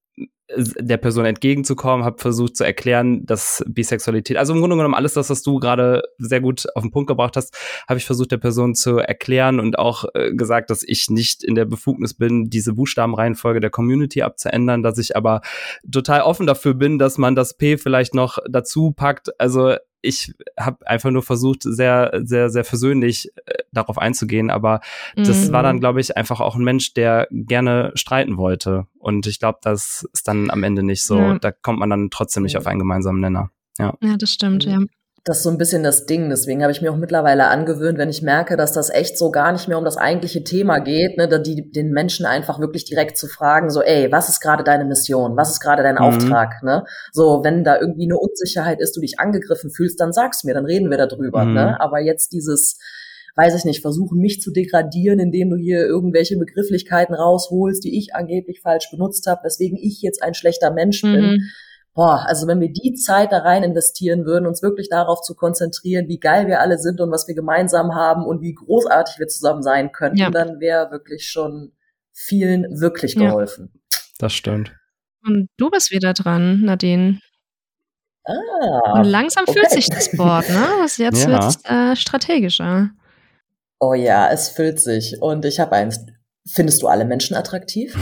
der Person entgegenzukommen, habe versucht zu erklären, dass Bisexualität, also im Grunde genommen alles das, was du gerade sehr gut auf den Punkt gebracht hast, habe ich versucht, der Person zu erklären und auch gesagt, dass ich nicht in der Befugnis bin, diese Buchstabenreihenfolge der Community abzuändern, dass ich aber total offen dafür bin, dass man das P vielleicht noch dazu packt. Also ich habe einfach nur versucht, sehr, sehr, sehr versöhnlich darauf einzugehen, aber das war dann, glaube ich, einfach auch ein Mensch, der gerne streiten wollte. Und ich glaube, das ist dann am Ende nicht so. Ja. Da kommt man dann trotzdem nicht auf einen gemeinsamen Nenner. Ja, das stimmt, ja. Das ist so ein bisschen das Ding. Deswegen habe ich mir auch mittlerweile angewöhnt, wenn ich merke, dass das echt so gar nicht mehr um das eigentliche Thema geht, ne, den Menschen einfach wirklich direkt zu fragen, so, ey, was ist gerade deine Mission? Was ist gerade dein Auftrag? Ne? So, wenn da irgendwie eine Unsicherheit ist, du dich angegriffen fühlst, dann sag's mir, dann reden wir darüber. Ne? Aber jetzt dieses, weiß ich nicht, versuchen mich zu degradieren, indem du hier irgendwelche Begrifflichkeiten rausholst, die ich angeblich falsch benutzt habe, weswegen ich jetzt ein schlechter Mensch bin. Boah, also wenn wir die Zeit da rein investieren würden, uns wirklich darauf zu konzentrieren, wie geil wir alle sind und was wir gemeinsam haben und wie großartig wir zusammen sein könnten, dann wäre wirklich schon vielen wirklich geholfen. Das stimmt. Und du bist wieder dran, Nadine. Und langsam füllt sich das Board, ne? Also jetzt wird's strategischer. Oh ja, es füllt sich. Und ich habe eins. Findest du alle Menschen attraktiv?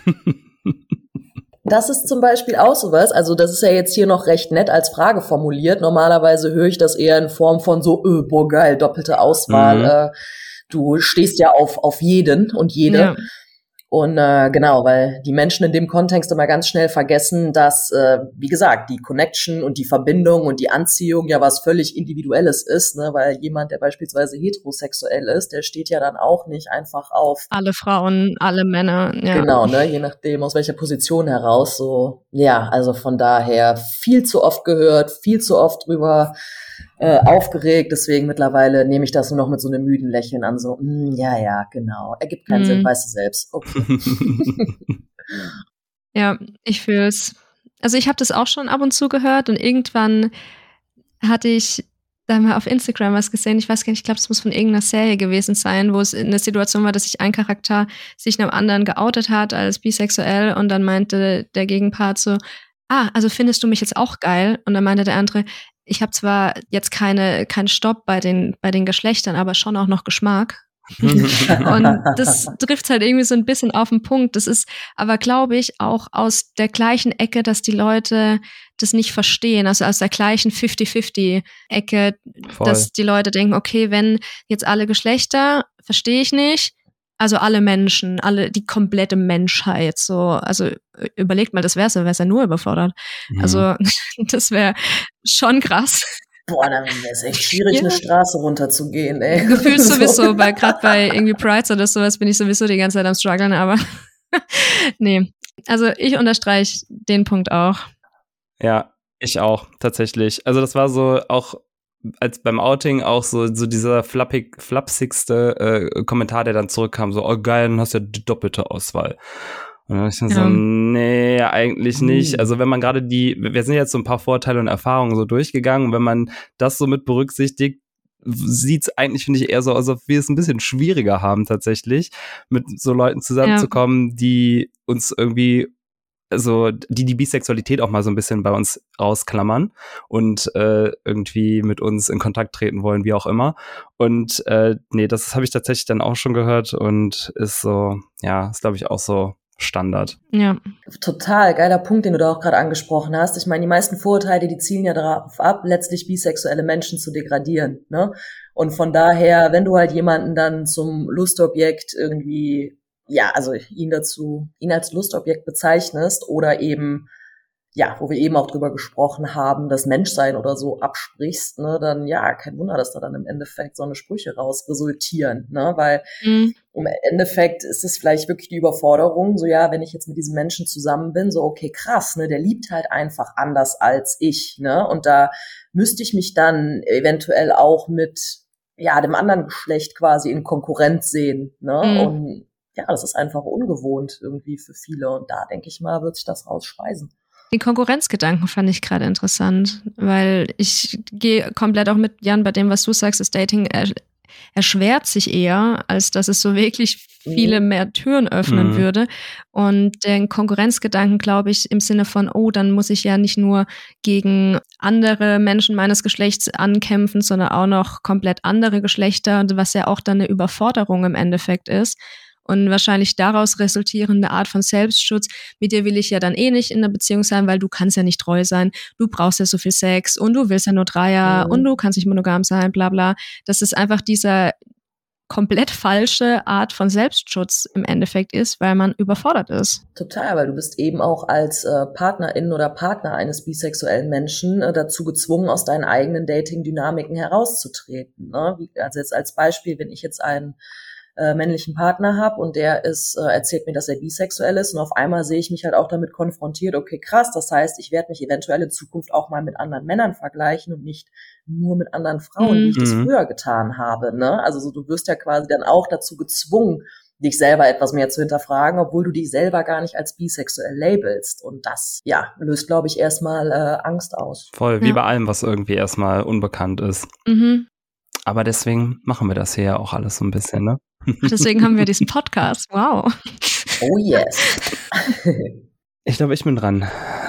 Das ist zum Beispiel auch sowas, also das ist ja jetzt hier noch recht nett als Frage formuliert. Normalerweise höre ich das eher in Form von so, boah geil, doppelte Auswahl. Du stehst ja auf jeden und jede. Ja. Und genau, weil die Menschen in dem Kontext immer ganz schnell vergessen, dass, wie gesagt, die Connection und die Verbindung und die Anziehung ja was völlig Individuelles ist, ne? Weil jemand, der beispielsweise heterosexuell ist, der steht ja dann auch nicht einfach auf alle Frauen, alle Männer. Ja. Genau, ne? Je nachdem, aus welcher Position heraus. So, ja, also von daher viel zu oft gehört, viel zu oft drüber aufgeregt, deswegen mittlerweile nehme ich das nur noch mit so einem müden Lächeln an, so, ja, genau, ergibt keinen Sinn, weißt du selbst. Okay. Ja, ich fühl's. Also ich habe das auch schon ab und zu gehört und irgendwann hatte ich da mal auf Instagram was gesehen, ich weiß gar nicht, ich glaube, es muss von irgendeiner Serie gewesen sein, wo es eine Situation war, dass sich ein Charakter sich einem anderen geoutet hat als bisexuell und dann meinte der Gegenpart so, also findest du mich jetzt auch geil? Und dann meinte der andere, ich habe zwar jetzt keinen Stopp bei den Geschlechtern, aber schon auch noch Geschmack. Und das trifft halt irgendwie so ein bisschen auf den Punkt. Das ist aber, glaube ich, auch aus der gleichen Ecke, dass die Leute das nicht verstehen. Also aus der gleichen 50-50-Ecke, dass die Leute denken, okay, wenn jetzt alle Geschlechter, verstehe ich nicht. Also alle Menschen, die komplette Menschheit, so, also überlegt mal, das wäre ja nur überfordert. Ja. Also das wäre schon krass. Boah, dann wäre es echt schwierig, eine Straße runterzugehen, ey. Gefühlt sowieso, weil gerade bei irgendwie Prides oder sowas bin ich sowieso die ganze Zeit am struggeln, aber nee. Also ich unterstreiche den Punkt auch. Ja, ich auch, tatsächlich. Also das war so auch als beim Outing auch so dieser flapsigste Kommentar, der dann zurückkam, so, oh geil, dann hast du ja die doppelte Auswahl. Und dann ich so, nee, eigentlich nicht. Also wenn man gerade wir sind jetzt so ein paar Vorteile und Erfahrungen so durchgegangen, und wenn man das so mit berücksichtigt, sieht's eigentlich, finde ich, eher so aus, als ob wir es ein bisschen schwieriger haben tatsächlich, mit so Leuten zusammenzukommen, die uns irgendwie also die Bisexualität auch mal so ein bisschen bei uns rausklammern und irgendwie mit uns in Kontakt treten wollen, wie auch immer. Und nee, das habe ich tatsächlich dann auch schon gehört und ist so, ja, ist glaube ich auch so Standard. Ja. Total geiler Punkt, den du da auch gerade angesprochen hast. Ich meine, die meisten Vorurteile, die zielen ja darauf ab, letztlich bisexuelle Menschen zu degradieren, ne? Und von daher, wenn du halt jemanden dann zum Lustobjekt irgendwie also ihn als Lustobjekt bezeichnest oder eben, ja, wo wir eben auch drüber gesprochen haben, das Menschsein oder so absprichst, ne, dann kein Wunder, dass da dann im Endeffekt so eine Sprüche raus resultieren, ne, weil im Endeffekt ist es vielleicht wirklich die Überforderung, so wenn ich jetzt mit diesem Menschen zusammen bin, so okay, krass, ne, der liebt halt einfach anders als ich, ne, und da müsste ich mich dann eventuell auch mit, dem anderen Geschlecht quasi in Konkurrenz sehen, ne, und das ist einfach ungewohnt irgendwie für viele und da, denke ich mal, wird sich das rausspeisen. Den Konkurrenzgedanken fand ich gerade interessant, weil ich gehe komplett auch mit Jan bei dem, was du sagst, das Dating erschwert sich eher, als dass es so wirklich viele mehr Türen öffnen würde. Und den Konkurrenzgedanken, glaube ich, im Sinne von, oh, dann muss ich ja nicht nur gegen andere Menschen meines Geschlechts ankämpfen, sondern auch noch komplett andere Geschlechter, was ja auch dann eine Überforderung im Endeffekt ist. Und wahrscheinlich daraus resultierende Art von Selbstschutz, mit dir will ich ja dann eh nicht in einer Beziehung sein, weil du kannst ja nicht treu sein, du brauchst ja so viel Sex und du willst ja nur Dreier und du kannst nicht monogam sein, bla bla. Das ist einfach dieser komplett falsche Art von Selbstschutz im Endeffekt ist, weil man überfordert ist. Total, weil du bist eben auch als Partnerin oder Partner eines bisexuellen Menschen dazu gezwungen, aus deinen eigenen Dating-Dynamiken herauszutreten. Ne? Also jetzt als Beispiel, wenn ich jetzt einen männlichen Partner habe und der erzählt mir, dass er bisexuell ist und auf einmal sehe ich mich halt auch damit konfrontiert, okay, krass, das heißt, ich werde mich eventuell in Zukunft auch mal mit anderen Männern vergleichen und nicht nur mit anderen Frauen, wie ich das früher getan habe, ne? Also so, du wirst ja quasi dann auch dazu gezwungen, dich selber etwas mehr zu hinterfragen, obwohl du dich selber gar nicht als bisexuell labelst. Und das, ja, löst, glaube ich, erstmal Angst aus. Voll, wie bei allem, was irgendwie erstmal unbekannt ist. Mhm. Aber deswegen machen wir das hier ja auch alles so ein bisschen, ne? Deswegen haben wir diesen Podcast. Wow. Oh yes. Ich glaube, ich bin dran.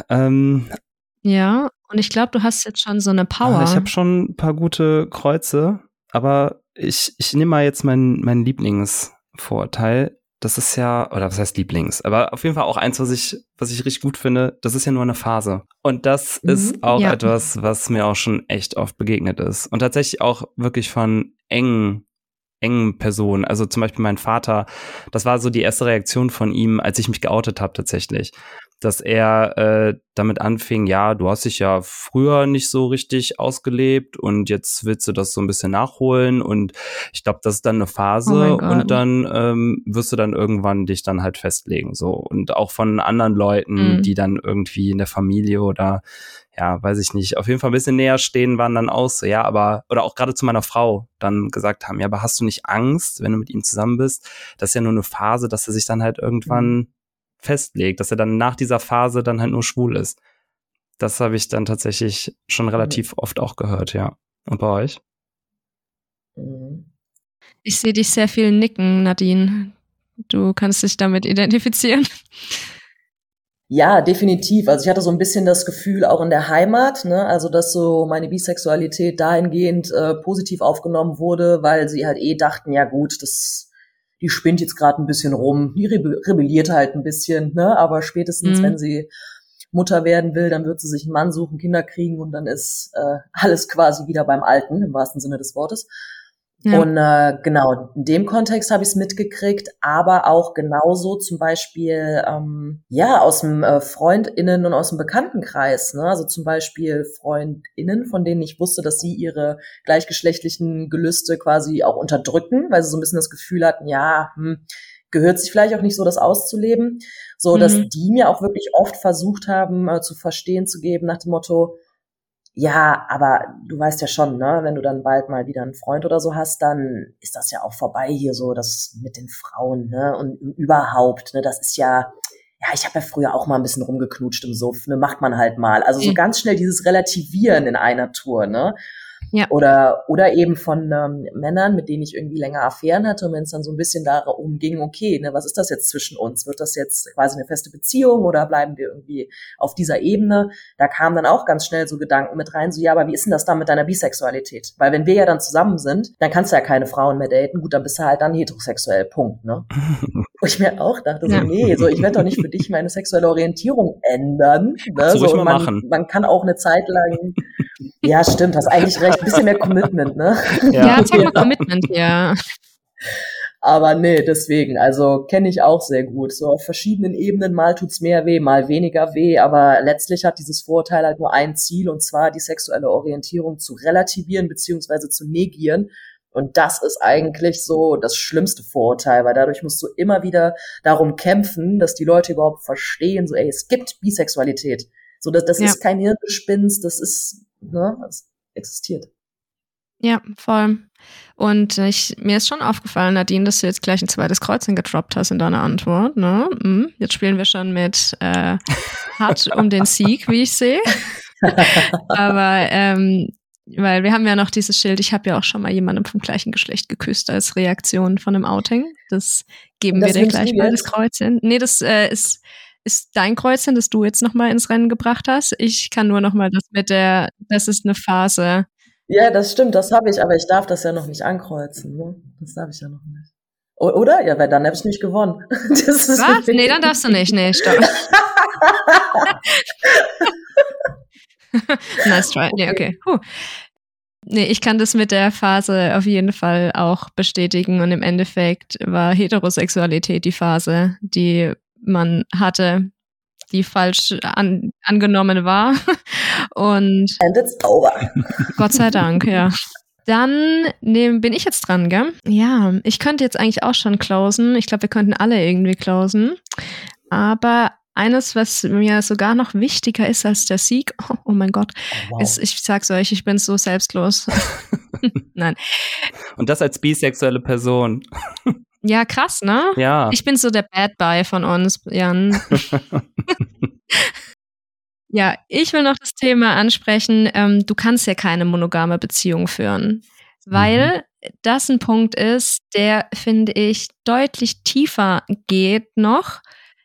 Ja, und ich glaube, du hast jetzt schon so eine Power. Ich habe schon ein paar gute Kreuze, aber ich nehme mal jetzt mein Lieblingsvorurteil. Das ist ja, oder was heißt Lieblings? Aber auf jeden Fall auch eins, was ich richtig gut finde. Das ist ja nur eine Phase. Und das ist auch etwas, was mir auch schon echt oft begegnet ist. Und tatsächlich auch wirklich von engen Personen. Also zum Beispiel mein Vater, das war so die erste Reaktion von ihm, als ich mich geoutet habe tatsächlich. Dass er damit anfing, ja, du hast dich ja früher nicht so richtig ausgelebt und jetzt willst du das so ein bisschen nachholen und ich glaube, das ist dann eine Phase und dann wirst du dann irgendwann dich dann halt festlegen, so. Und auch von anderen Leuten, die dann irgendwie in der Familie oder ja, weiß ich nicht, auf jeden Fall ein bisschen näher stehen, waren dann auch so, ja, aber, oder auch gerade zu meiner Frau dann gesagt haben, ja, aber hast du nicht Angst, wenn du mit ihm zusammen bist? Das ist ja nur eine Phase, dass er sich dann halt irgendwann festlegt, dass er dann nach dieser Phase dann halt nur schwul ist. Das habe ich dann tatsächlich schon relativ oft auch gehört, ja. Und bei euch? Ich sehe dich sehr viel nicken, Nadine. Du kannst dich damit identifizieren. Ja, definitiv. Also ich hatte so ein bisschen das Gefühl auch in der Heimat, ne, also dass so meine Bisexualität dahingehend positiv aufgenommen wurde, weil sie halt dachten, ja gut, die spinnt jetzt gerade ein bisschen rum, die rebelliert halt ein bisschen, ne? Aber spätestens, wenn sie Mutter werden will, dann wird sie sich einen Mann suchen, Kinder kriegen und dann ist alles quasi wieder beim Alten, im wahrsten Sinne des Wortes. Ja. Und genau, in dem Kontext habe ich es mitgekriegt, aber auch genauso zum Beispiel aus dem FreundInnen und aus dem Bekanntenkreis, ne? Also zum Beispiel FreundInnen, von denen ich wusste, dass sie ihre gleichgeschlechtlichen Gelüste quasi auch unterdrücken, weil sie so ein bisschen das Gefühl hatten, gehört sich vielleicht auch nicht so, das auszuleben, so dass die mir auch wirklich oft versucht haben zu verstehen zu geben nach dem Motto, ja, aber du weißt ja schon, ne, wenn du dann bald mal wieder einen Freund oder so hast, dann ist das ja auch vorbei hier so, das mit den Frauen, ne, und überhaupt, ne, das ist ja, ich habe ja früher auch mal ein bisschen rumgeknutscht im Suff, ne, macht man halt mal. Also so ganz schnell dieses Relativieren in einer Tour, ne. Ja. Oder eben von Männern, mit denen ich irgendwie länger Affären hatte und wenn es dann so ein bisschen darum ging, okay, ne, was ist das jetzt zwischen uns? Wird das jetzt quasi eine feste Beziehung oder bleiben wir irgendwie auf dieser Ebene? Da kamen dann auch ganz schnell so Gedanken mit rein, so ja, aber wie ist denn das dann mit deiner Bisexualität? Weil wenn wir ja dann zusammen sind, dann kannst du ja keine Frauen mehr daten, gut, dann bist du halt dann heterosexuell, Punkt, ne? Wo ich mir auch dachte, so nee, so ich werde doch nicht für dich meine sexuelle Orientierung ändern, ne? So, und man kann auch eine Zeit lang, ja stimmt, hast eigentlich recht, ein bisschen mehr Commitment, ne? Ja, zeig mal Commitment, ja. Aber nee, deswegen, also kenne ich auch sehr gut. So auf verschiedenen Ebenen, mal tut's mehr weh, mal weniger weh, aber letztlich hat dieses Vorurteil halt nur ein Ziel, und zwar die sexuelle Orientierung zu relativieren beziehungsweise zu negieren. Und das ist eigentlich so das schlimmste Vorurteil, weil dadurch musst du immer wieder darum kämpfen, dass die Leute überhaupt verstehen, so es gibt Bisexualität. So, das ist kein Hirngespinst, das ist, ne, das existiert. Ja, voll. Und mir ist schon aufgefallen, Nadine, dass du jetzt gleich ein zweites Kreuzchen gedroppt hast in deiner Antwort. Ne? Jetzt spielen wir schon mit hart um den Sieg, wie ich sehe. Aber Weil wir haben ja noch dieses Schild, ich habe ja auch schon mal jemandem vom gleichen Geschlecht geküsst als Reaktion von einem Outing. Das geben wir dir gleich mal, das Kreuzchen. Nee, das ist dein Kreuzchen, das du jetzt nochmal ins Rennen gebracht hast. Ich kann nur nochmal das ist eine Phase. Ja, das stimmt, das habe ich, aber ich darf das ja noch nicht ankreuzen. Ne? Das darf ich ja noch nicht. Oder? Ja, weil dann habe ich nicht gewonnen. Was? Nee, dann darfst du nicht. Nee, stopp. Nice try. Nee, okay. Nee, ich kann das mit der Phase auf jeden Fall auch bestätigen und im Endeffekt war Heterosexualität die Phase, die man hatte, die falsch angenommen war. Und and it's over. Gott sei Dank, ja. Dann bin ich jetzt dran, gell? Ja, ich könnte jetzt eigentlich auch schon closen. Ich glaube, wir könnten alle irgendwie closen. Aber eines, was mir sogar noch wichtiger ist als der Sieg, oh mein Gott, wow. ist, ich sag's euch, ich bin so selbstlos. Nein. Und das als bisexuelle Person. Ja, krass, ne? Ja. Ich bin so der Bad Boy von uns, Jan. Ja, ich will noch das Thema ansprechen, du kannst ja keine monogame Beziehung führen, weil das ein Punkt ist, der, finde ich, deutlich tiefer geht noch,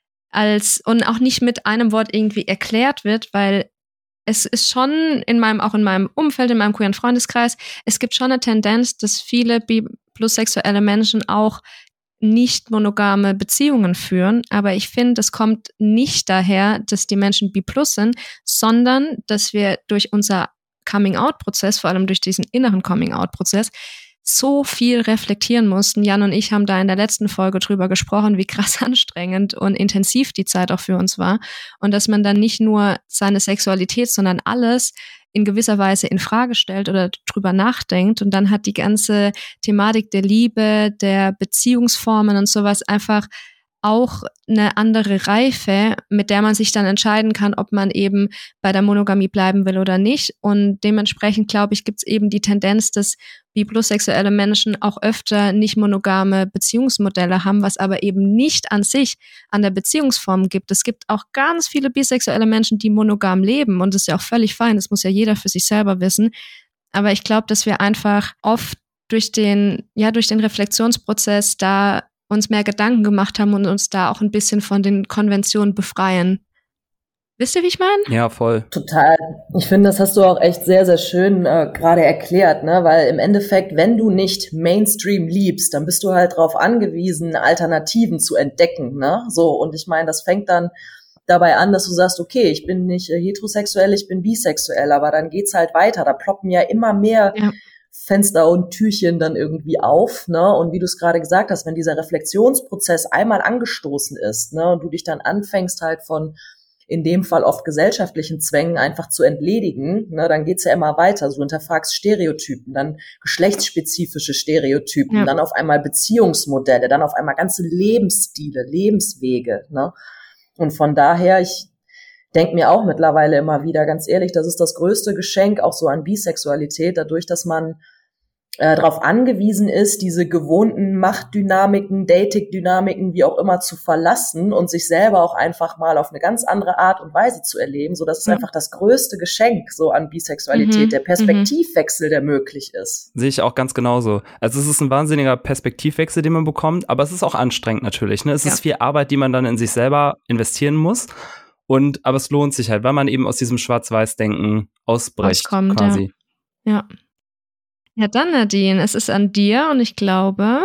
und auch nicht mit einem Wort irgendwie erklärt wird, weil es ist schon auch in meinem Umfeld, in meinem queeren Freundeskreis, es gibt schon eine Tendenz, dass viele plussexuelle Menschen auch nicht monogame Beziehungen führen, aber ich finde, das kommt nicht daher, dass die Menschen bi+ sind, sondern dass wir durch unser Coming-out-Prozess, vor allem durch diesen inneren Coming-out-Prozess, so viel reflektieren mussten. Jan und ich haben da in der letzten Folge drüber gesprochen, wie krass anstrengend und intensiv die Zeit auch für uns war und dass man dann nicht nur seine Sexualität, sondern alles in gewisser Weise in Frage stellt oder drüber nachdenkt und dann hat die ganze Thematik der Liebe, der Beziehungsformen und sowas einfach auch eine andere Reife, mit der man sich dann entscheiden kann, ob man eben bei der Monogamie bleiben will oder nicht. Und dementsprechend, glaube ich, gibt es eben die Tendenz, dass bisexuelle Menschen auch öfter nicht monogame Beziehungsmodelle haben, was aber eben nicht an sich an der Beziehungsform gibt. Es gibt auch ganz viele bisexuelle Menschen, die monogam leben und das ist ja auch völlig fein, das muss ja jeder für sich selber wissen. Aber ich glaube, dass wir einfach oft durch den Reflexionsprozess da uns mehr Gedanken gemacht haben und uns da auch ein bisschen von den Konventionen befreien. Wisst ihr, wie ich meine? Ja, voll. Total. Ich finde, das hast du auch echt sehr, sehr schön gerade erklärt, ne? Weil im Endeffekt, wenn du nicht Mainstream liebst, dann bist du halt darauf angewiesen, Alternativen zu entdecken, ne? So, und ich meine, das fängt dann dabei an, dass du sagst, okay, ich bin nicht heterosexuell, ich bin bisexuell, aber dann geht's halt weiter. Da ploppen ja immer mehr Fenster und Türchen dann irgendwie auf, ne? Und wie du es gerade gesagt hast, wenn dieser Reflexionsprozess einmal angestoßen ist, ne, und du dich dann anfängst halt von in dem Fall oft gesellschaftlichen Zwängen einfach zu entledigen, ne, dann geht's ja immer weiter. Du hinterfragst Stereotypen, dann geschlechtsspezifische Stereotypen, dann auf einmal Beziehungsmodelle, dann auf einmal ganze Lebensstile, Lebenswege, ne? Und von daher, ich denke mir auch mittlerweile immer wieder, ganz ehrlich, das ist das größte Geschenk auch so an Bisexualität, dadurch, dass man darauf angewiesen ist, diese gewohnten Machtdynamiken, Dating-Dynamiken, wie auch immer, zu verlassen und sich selber auch einfach mal auf eine ganz andere Art und Weise zu erleben. So, das ist einfach das größte Geschenk so an Bisexualität, der Perspektivwechsel, der möglich ist. Sehe ich auch ganz genauso. Also es ist ein wahnsinniger Perspektivwechsel, den man bekommt, aber es ist auch anstrengend natürlich, ne? Es ist viel Arbeit, die man dann in sich selber investieren muss. Aber es lohnt sich halt, weil man eben aus diesem Schwarz-Weiß-Denken ausbricht, quasi. Ja. Ja, dann Nadine, es ist an dir und ich glaube,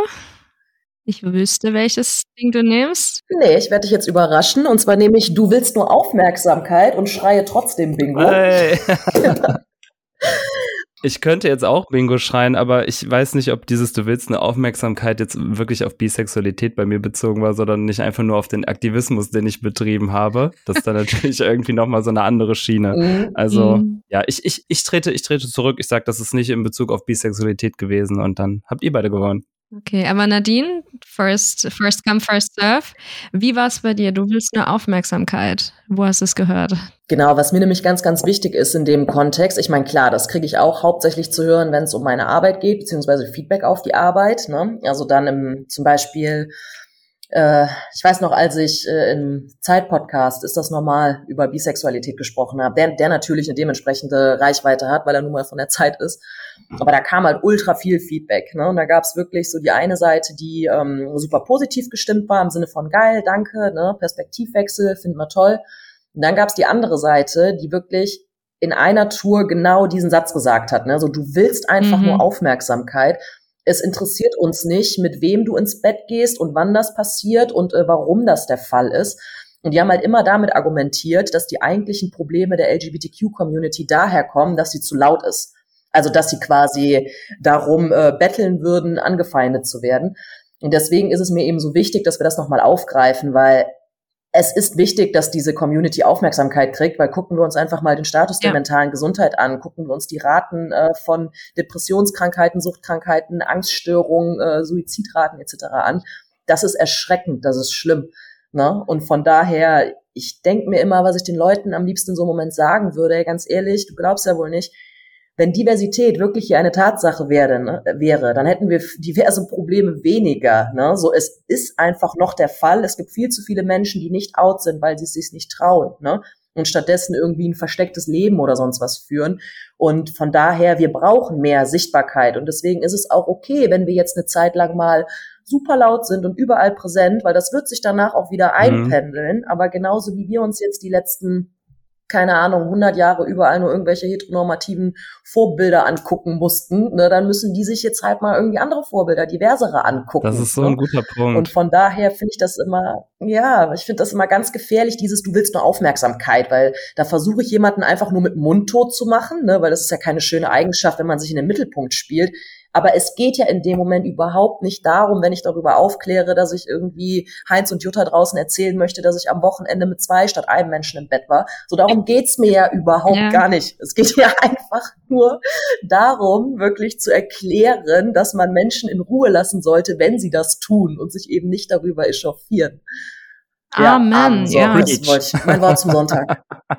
ich wüsste, welches Ding du nimmst. Nee, ich werde dich jetzt überraschen und zwar nehme ich, du willst nur Aufmerksamkeit und schreie trotzdem Bingo. Hey. Ich könnte jetzt auch Bingo schreien, aber ich weiß nicht, ob dieses Du willst eine Aufmerksamkeit jetzt wirklich auf Bisexualität bei mir bezogen war, sondern nicht einfach nur auf den Aktivismus, den ich betrieben habe. Das ist dann natürlich irgendwie nochmal so eine andere Schiene. Also, ja, ich trete zurück. Ich sage, das ist nicht in Bezug auf Bisexualität gewesen und dann habt ihr beide gewonnen. Okay, aber Nadine, first come, first serve. Wie war es bei dir? Du willst nur Aufmerksamkeit. Wo hast du es gehört? Genau, was mir nämlich ganz, ganz wichtig ist in dem Kontext, ich meine, klar, das kriege ich auch hauptsächlich zu hören, wenn es um meine Arbeit geht, beziehungsweise Feedback auf die Arbeit, ne? Also dann zum Beispiel Ich weiß noch, als ich im Zeit-Podcast Ist das normal über Bisexualität gesprochen habe, der natürlich eine dementsprechende Reichweite hat, weil er nun mal von der Zeit ist. Aber da kam halt ultra viel Feedback, ne? Und da gab's wirklich so die eine Seite, die super positiv gestimmt war, im Sinne von geil, danke, ne? Perspektivwechsel, finden wir toll. Und dann gab's die andere Seite, die wirklich in einer Tour genau diesen Satz gesagt hat, ne? So, du willst einfach nur Aufmerksamkeit. Es interessiert uns nicht, mit wem du ins Bett gehst und wann das passiert und warum das der Fall ist. Und die haben halt immer damit argumentiert, dass die eigentlichen Probleme der LGBTQ-Community daher kommen, dass sie zu laut ist. Also, dass sie quasi darum betteln würden, angefeindet zu werden. Und deswegen ist es mir eben so wichtig, dass wir das nochmal aufgreifen, weil es ist wichtig, dass diese Community Aufmerksamkeit kriegt, weil gucken wir uns einfach mal den Status der mentalen Gesundheit an, gucken wir uns die Raten von Depressionskrankheiten, Suchtkrankheiten, Angststörungen, Suizidraten etc. an. Das ist erschreckend, das ist schlimm, ne? Und von daher, ich denke mir immer, was ich den Leuten am liebsten in so einem Moment sagen würde, ganz ehrlich, du glaubst ja wohl nicht, wenn Diversität wirklich hier eine Tatsache wäre, dann hätten wir diverse Probleme weniger. Ne? So, es ist einfach noch der Fall. Es gibt viel zu viele Menschen, die nicht out sind, weil sie es sich nicht trauen, ne? Und stattdessen irgendwie ein verstecktes Leben oder sonst was führen. Und von daher, wir brauchen mehr Sichtbarkeit. Und deswegen ist es auch okay, wenn wir jetzt eine Zeit lang mal super laut sind und überall präsent, weil das wird sich danach auch wieder einpendeln. Aber genauso wie wir uns jetzt die letzten, keine Ahnung, 100 Jahre überall nur irgendwelche heteronormativen Vorbilder angucken mussten, ne, dann müssen die sich jetzt halt mal irgendwie andere Vorbilder, diversere angucken. Das ist so ein guter Punkt. Und von daher finde ich das immer, ich finde das immer ganz gefährlich, du willst nur Aufmerksamkeit, weil da versuche ich jemanden einfach nur mit mundtot zu machen, ne, weil das ist ja keine schöne Eigenschaft, wenn man sich in den Mittelpunkt spielt. Aber es geht ja in dem Moment überhaupt nicht darum, wenn ich darüber aufkläre, dass ich irgendwie Heinz und Jutta draußen erzählen möchte, dass ich am Wochenende mit 2 statt einem Menschen im Bett war. So, darum geht's mir ja überhaupt gar nicht. Es geht ja einfach nur darum, wirklich zu erklären, dass man Menschen in Ruhe lassen sollte, wenn sie das tun und sich eben nicht darüber echauffieren. Amen. So, das wollte ich, mein Wort zum Sonntag.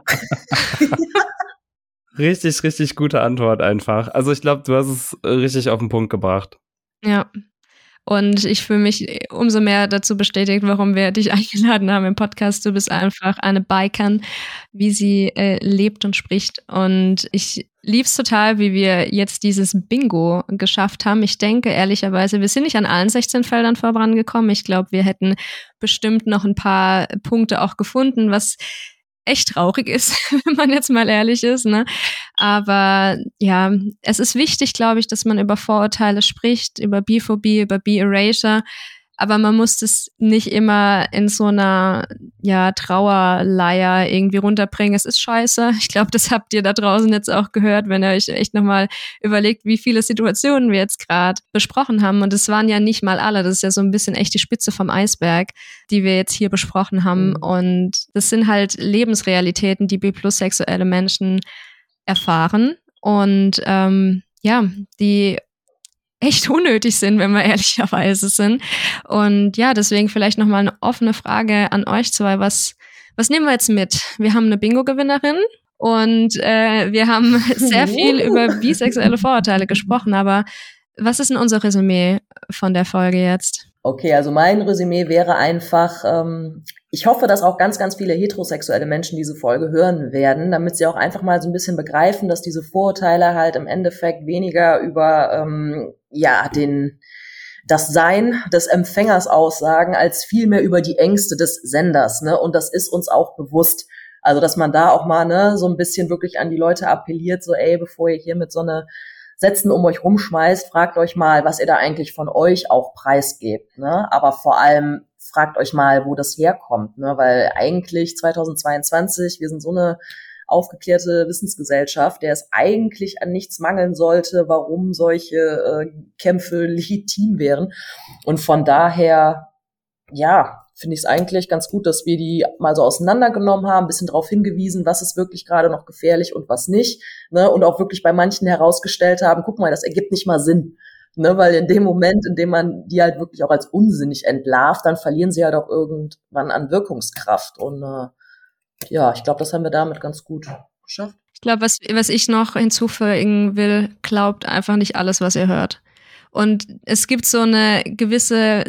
Richtig, richtig gute Antwort einfach. Also ich glaube, du hast es richtig auf den Punkt gebracht. Ja. Und ich fühle mich umso mehr dazu bestätigt, warum wir dich eingeladen haben im Podcast. Du bist einfach eine Bikerin, wie sie lebt und spricht. Und ich lieb's total, wie wir jetzt dieses Bingo geschafft haben. Ich denke ehrlicherweise, wir sind nicht an allen 16 Feldern vorangekommen. Ich glaube, wir hätten bestimmt noch ein paar Punkte auch gefunden, was echt traurig ist, wenn man jetzt mal ehrlich ist, ne? Aber ja, es ist wichtig, glaube ich, dass man über Vorurteile spricht, über Biphobie, über Bi-Erasure, aber man muss das nicht immer in so einer Trauerleier irgendwie runterbringen. Es ist scheiße. Ich glaube, das habt ihr da draußen jetzt auch gehört, wenn ihr euch echt nochmal überlegt, wie viele Situationen wir jetzt gerade besprochen haben. Und es waren ja nicht mal alle. Das ist ja so ein bisschen echt die Spitze vom Eisberg, die wir jetzt hier besprochen haben. Und das sind halt Lebensrealitäten, die bi-plus-sexuelle Menschen erfahren. Und die echt unnötig sind, wenn wir ehrlicherweise sind. Und ja, deswegen vielleicht nochmal eine offene Frage an euch zwei. Was nehmen wir jetzt mit? Wir haben eine Bingo-Gewinnerin und wir haben sehr viel über bisexuelle Vorurteile gesprochen, aber was ist denn unser Resümee von der Folge jetzt? Okay, also mein Resümee wäre einfach, ich hoffe, dass auch ganz, ganz viele heterosexuelle Menschen diese Folge hören werden, damit sie auch einfach mal so ein bisschen begreifen, dass diese Vorurteile halt im Endeffekt weniger über das Sein des Empfängers aussagen, als vielmehr über die Ängste des Senders, ne? Und das ist uns auch bewusst. Also, dass man da auch mal, ne, so ein bisschen wirklich an die Leute appelliert, so, bevor ihr hier mit so einer Sätzen um euch rumschmeißt, fragt euch mal, was ihr da eigentlich von euch auch preisgebt, ne? Aber vor allem fragt euch mal, wo das herkommt, ne? Weil eigentlich 2022, wir sind so eine aufgeklärte Wissensgesellschaft, der es eigentlich an nichts mangeln sollte, warum solche Kämpfe legitim wären. Und von daher, finde ich es eigentlich ganz gut, dass wir die mal so auseinandergenommen haben, ein bisschen darauf hingewiesen, was ist wirklich gerade noch gefährlich und was nicht, ne? Und auch wirklich bei manchen herausgestellt haben, guck mal, das ergibt nicht mal Sinn, ne? Weil in dem Moment, in dem man die halt wirklich auch als unsinnig entlarvt, dann verlieren sie halt auch irgendwann an Wirkungskraft. Und ich glaube, das haben wir damit ganz gut geschafft. Ich glaube, was ich noch hinzufügen will, glaubt einfach nicht alles, was ihr hört. Und es gibt so eine gewisse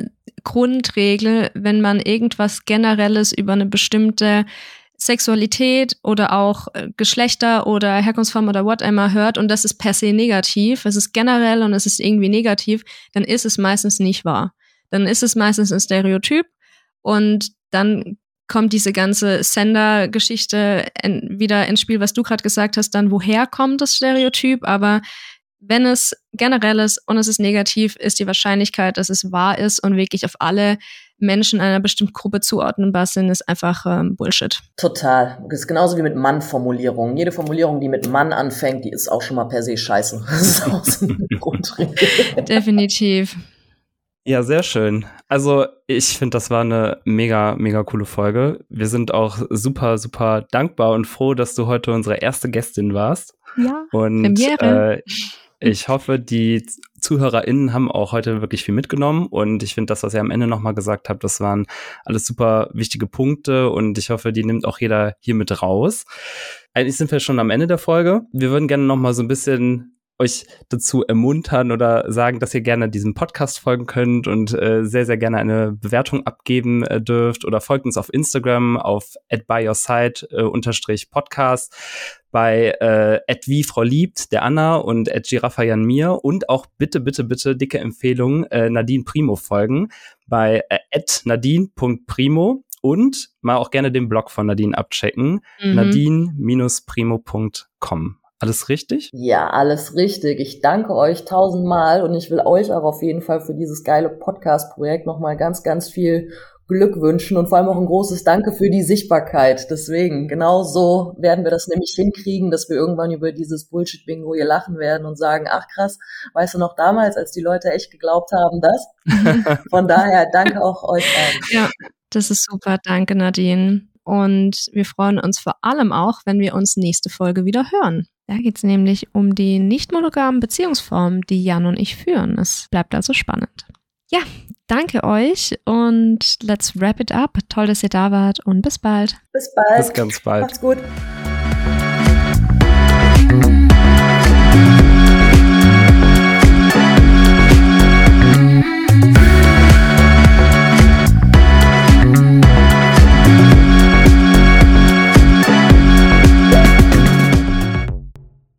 Grundregel, wenn man irgendwas Generelles über eine bestimmte Sexualität oder auch Geschlechter oder Herkunftsform oder whatever hört und das ist per se negativ, es ist generell und es ist irgendwie negativ, dann ist es meistens nicht wahr. Dann ist es meistens ein Stereotyp und dann kommt diese ganze Sender-Geschichte wieder ins Spiel, was du gerade gesagt hast, dann woher kommt das Stereotyp, aber wenn es generell ist und es ist negativ, ist die Wahrscheinlichkeit, dass es wahr ist und wirklich auf alle Menschen einer bestimmten Gruppe zuordnenbar sind, ist einfach Bullshit. Total. Das ist genauso wie mit Mann-Formulierungen. Jede Formulierung, die mit Mann anfängt, die ist auch schon mal per se scheiße. Das ist auch so eine Grundregel. Definitiv. Ja, sehr schön. Also ich finde, das war eine mega, mega coole Folge. Wir sind auch super, super dankbar und froh, dass du heute unsere erste Gästin warst. Ja, und Premiere. Ich hoffe, die ZuhörerInnen haben auch heute wirklich viel mitgenommen und ich finde das, was ihr am Ende nochmal gesagt habt, das waren alles super wichtige Punkte und ich hoffe, die nimmt auch jeder hier mit raus. Eigentlich sind wir schon am Ende der Folge. Wir würden gerne nochmal so ein bisschen euch dazu ermuntern oder sagen, dass ihr gerne diesem Podcast folgen könnt und sehr, sehr gerne eine Bewertung abgeben dürft oder folgt uns auf Instagram auf @byourside_podcast bei @wiefrauliebt der Anna und @giraffajanmir und auch bitte, bitte, bitte dicke Empfehlung Nadine Primo folgen bei @nadine.primo und mal auch gerne den Blog von Nadine abchecken, nadine-primo.com. Alles richtig? Ja, alles richtig. Ich danke euch 1000-mal und ich will euch auch auf jeden Fall für dieses geile Podcast-Projekt nochmal ganz, ganz viel Glück wünschen und vor allem auch ein großes Danke für die Sichtbarkeit. Deswegen, genau so werden wir das nämlich hinkriegen, dass wir irgendwann über dieses Bullshit-Bingo hier lachen werden und sagen, ach krass, weißt du noch damals, als die Leute echt geglaubt haben, das? Von daher, danke auch euch allen. Ja, das ist super. Danke, Nadine. Und wir freuen uns vor allem auch, wenn wir uns nächste Folge wieder hören. Da geht es nämlich um die nicht monogamen Beziehungsformen, die Jan und ich führen. Es bleibt also spannend. Ja, danke euch und let's wrap it up. Toll, dass ihr da wart und bis bald. Bis bald. Bis ganz bald. Macht's gut.